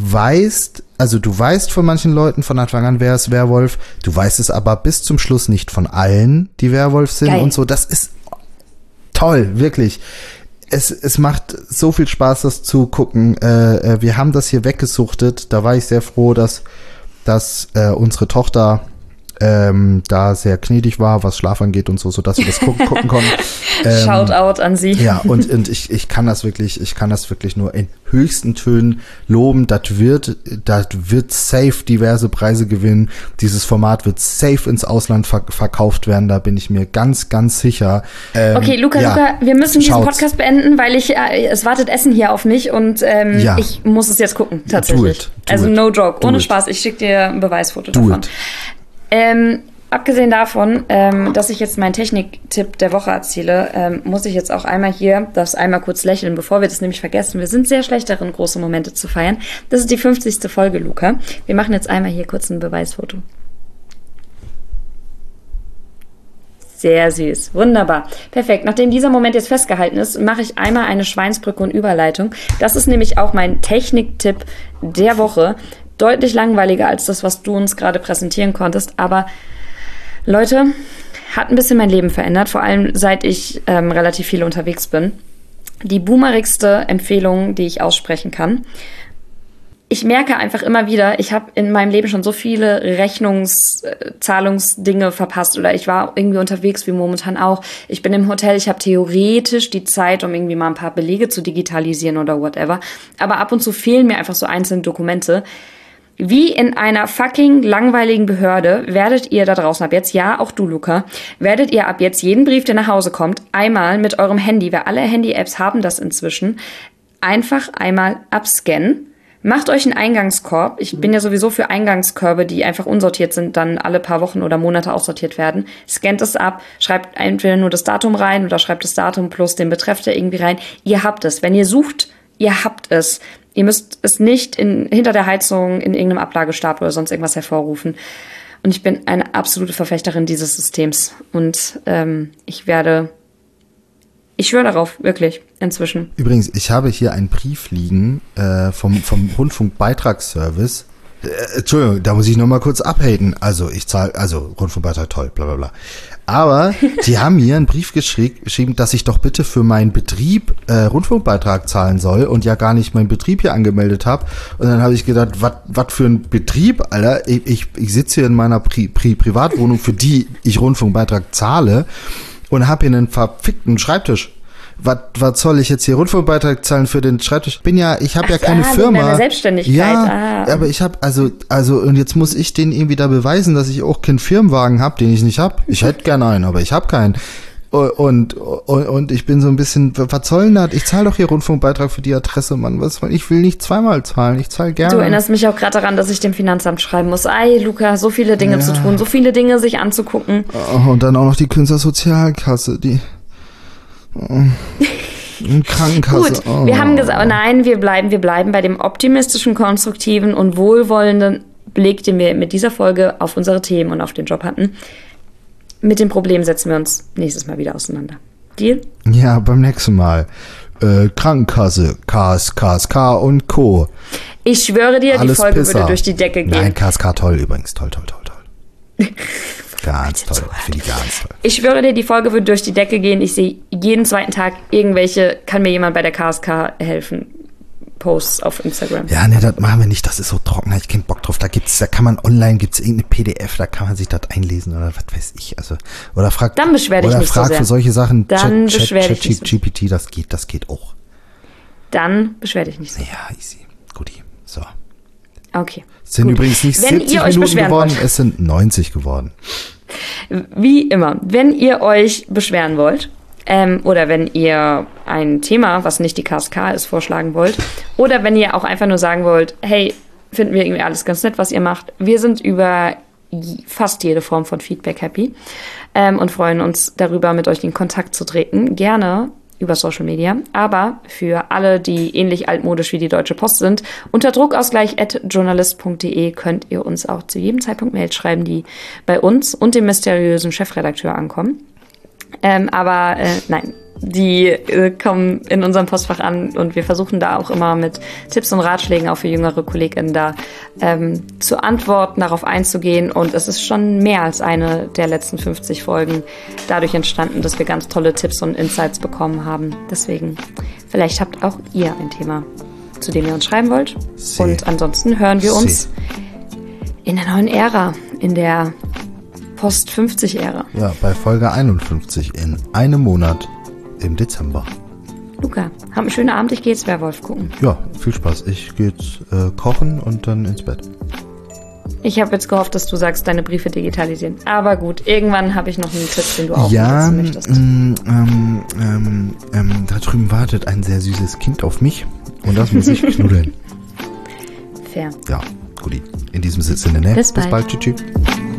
weißt, also du weißt von manchen Leuten von Anfang an, wer ist Werwolf, du weißt es aber bis zum Schluss nicht von allen, die Werwolf sind. Geil. Und so. Das ist toll, wirklich. Es macht so viel Spaß, das zu gucken. Wir haben das hier weggesuchtet. Da war ich sehr froh, dass unsere Tochter da sehr gnädig war, was Schlaf angeht und so, sodass wir das gucken konnten. Shoutout an sie. Ja, und ich kann das wirklich nur in höchsten Tönen loben. Das wird safe diverse Preise gewinnen. Dieses Format wird safe ins Ausland verkauft werden. Da bin ich mir ganz, ganz sicher. Okay, Luca, wir müssen diesen Podcast beenden, weil es wartet Essen hier auf mich und ich muss es jetzt gucken, tatsächlich. No joke, ohne Spaß. Ich schicke dir ein Beweisfoto davon. Abgesehen davon, dass ich jetzt meinen Techniktipp der Woche erzähle, muss ich jetzt auch einmal kurz lächeln, bevor wir das nämlich vergessen. Wir sind sehr schlecht darin, große Momente zu feiern. Das ist die 50. Folge, Luca. Wir machen jetzt einmal hier kurz ein Beweisfoto. Sehr süß. Wunderbar. Perfekt. Nachdem dieser Moment jetzt festgehalten ist, mache ich einmal eine Schweinsbrücke und Überleitung. Das ist nämlich auch mein Techniktipp der Woche. Deutlich langweiliger als das, was du uns gerade präsentieren konntest. Aber Leute, hat ein bisschen mein Leben verändert, vor allem seit ich relativ viel unterwegs bin. Die boomerigste Empfehlung, die ich aussprechen kann. Ich merke einfach immer wieder, ich habe in meinem Leben schon so viele Zahlungsdinge verpasst oder ich war irgendwie unterwegs, wie momentan auch. Ich bin im Hotel, ich habe theoretisch die Zeit, um irgendwie mal ein paar Belege zu digitalisieren oder whatever. Aber ab und zu fehlen mir einfach so einzelne Dokumente. Wie in einer fucking langweiligen Behörde werdet ihr da draußen ab jetzt, ja, auch du, Luca, werdet ihr ab jetzt jeden Brief, der nach Hause kommt, einmal mit eurem Handy, weil alle Handy-Apps haben das inzwischen, einfach einmal abscannen. Macht euch einen Eingangskorb. Ich bin ja sowieso für Eingangskörbe, die einfach unsortiert sind, dann alle paar Wochen oder Monate aussortiert werden. Scannt es ab, schreibt entweder nur das Datum rein oder schreibt das Datum plus den Betreff da irgendwie rein. Ihr habt es. Wenn ihr sucht, ihr habt es. Ihr müsst es nicht hinter der Heizung in irgendeinem Ablagestapel oder sonst irgendwas hervorrufen. Und ich bin eine absolute Verfechterin dieses Systems. Und ich schwöre darauf, wirklich, inzwischen. Übrigens, ich habe hier einen Brief liegen vom Rundfunkbeitragsservice. Entschuldigung, da muss ich noch mal kurz abhaten. Also Rundfunkbeitrag toll, bla bla bla. Aber die haben mir einen Brief geschrieben, dass ich doch bitte für meinen Betrieb Rundfunkbeitrag zahlen soll und ja gar nicht meinen Betrieb hier angemeldet habe. Und dann habe ich gedacht, was für ein Betrieb, Alter. Ich sitze hier in meiner Privatwohnung, für die ich Rundfunkbeitrag zahle und habe hier einen verfickten Schreibtisch. was soll ich jetzt hier Rundfunkbeitrag zahlen für den Schreibtisch? Ich habe ja keine Firma. Wegen deiner Selbstständigkeit. Ja, aber ich habe, also, und jetzt muss ich denen irgendwie da beweisen, dass ich auch keinen Firmenwagen habe, den ich nicht habe. Ich hätte gerne einen, aber ich habe keinen. Und ich bin so ein bisschen, was soll denn das? Ich zahle doch hier Rundfunkbeitrag für die Adresse, Mann. Ich will nicht zweimal zahlen, ich zahle gerne. Du erinnerst mich auch gerade daran, dass ich dem Finanzamt schreiben muss. Luca, so viele Dinge zu tun, so viele Dinge sich anzugucken. Und dann auch noch die Künstlersozialkasse, die Krankenkasse. Gut, wir haben gesagt, nein, wir bleiben bei dem optimistischen, konstruktiven und wohlwollenden Blick, den wir mit dieser Folge auf unsere Themen und auf den Job hatten. Mit dem Problem setzen wir uns nächstes Mal wieder auseinander. Deal? Ja, beim nächsten Mal. Krankenkasse, KSK und Co. Ich schwöre dir, alles die Folge Pisser. würde durch die Decke gehen. Nein, KSK toll übrigens. Toll. Ganz toll. Ich finde die ganz toll. Ich schwöre dir, die Folge würde durch die Decke gehen. Ich sehe jeden zweiten Tag kann mir jemand bei der KSK helfen. Posts auf Instagram. Ja, ne, das machen wir nicht. Das ist so trocken. Da hab ich keinen Bock drauf. Da kann man online, irgendeine PDF, da kann man sich das einlesen oder was weiß ich. Also, oder fragt. Dann beschwer dich nicht so sehr. Oder fragt für solche Sachen ChatGPT, das geht auch. Dann beschwer dich nicht so. Ja, easy. Guti. So. Okay. Es sind übrigens nicht 70 Minuten geworden, es sind 90 geworden. Wie immer, wenn ihr euch beschweren wollt, oder wenn ihr ein Thema, was nicht die KSK ist, vorschlagen wollt, oder wenn ihr auch einfach nur sagen wollt, hey, finden wir irgendwie alles ganz nett, was ihr macht. Wir sind über fast jede Form von Feedback happy und freuen uns darüber, mit euch in Kontakt zu treten. Gerne über Social Media, aber für alle, die ähnlich altmodisch wie die Deutsche Post sind, unter druckausgleich@journalist.de könnt ihr uns auch zu jedem Zeitpunkt Mails schreiben, die bei uns und dem mysteriösen Chefredakteur ankommen. Nein, die kommen in unserem Postfach an und wir versuchen da auch immer mit Tipps und Ratschlägen auch für jüngere KollegInnen da zu antworten, darauf einzugehen, und es ist schon mehr als eine der letzten 50 Folgen dadurch entstanden, dass wir ganz tolle Tipps und Insights bekommen haben. Deswegen, vielleicht habt auch ihr ein Thema, zu dem ihr uns schreiben wollt. Und ansonsten hören wir uns in der neuen Ära, in der Post-50-Ära. Ja, bei Folge 51 in einem Monat im Dezember. Luca, hab einen schönen Abend, ich gehe jetzt Werwolf gucken. Ja, viel Spaß. Ich gehe jetzt kochen und dann ins Bett. Ich habe jetzt gehofft, dass du sagst, deine Briefe digitalisieren. Aber gut, irgendwann habe ich noch einen Tipp, den du auch nutzen möchtest. Da drüben wartet ein sehr süßes Kind auf mich und das muss ich knuddeln. Fair. Ja, guti. In diesem Sinne, ne? Bis bald. Tschüss.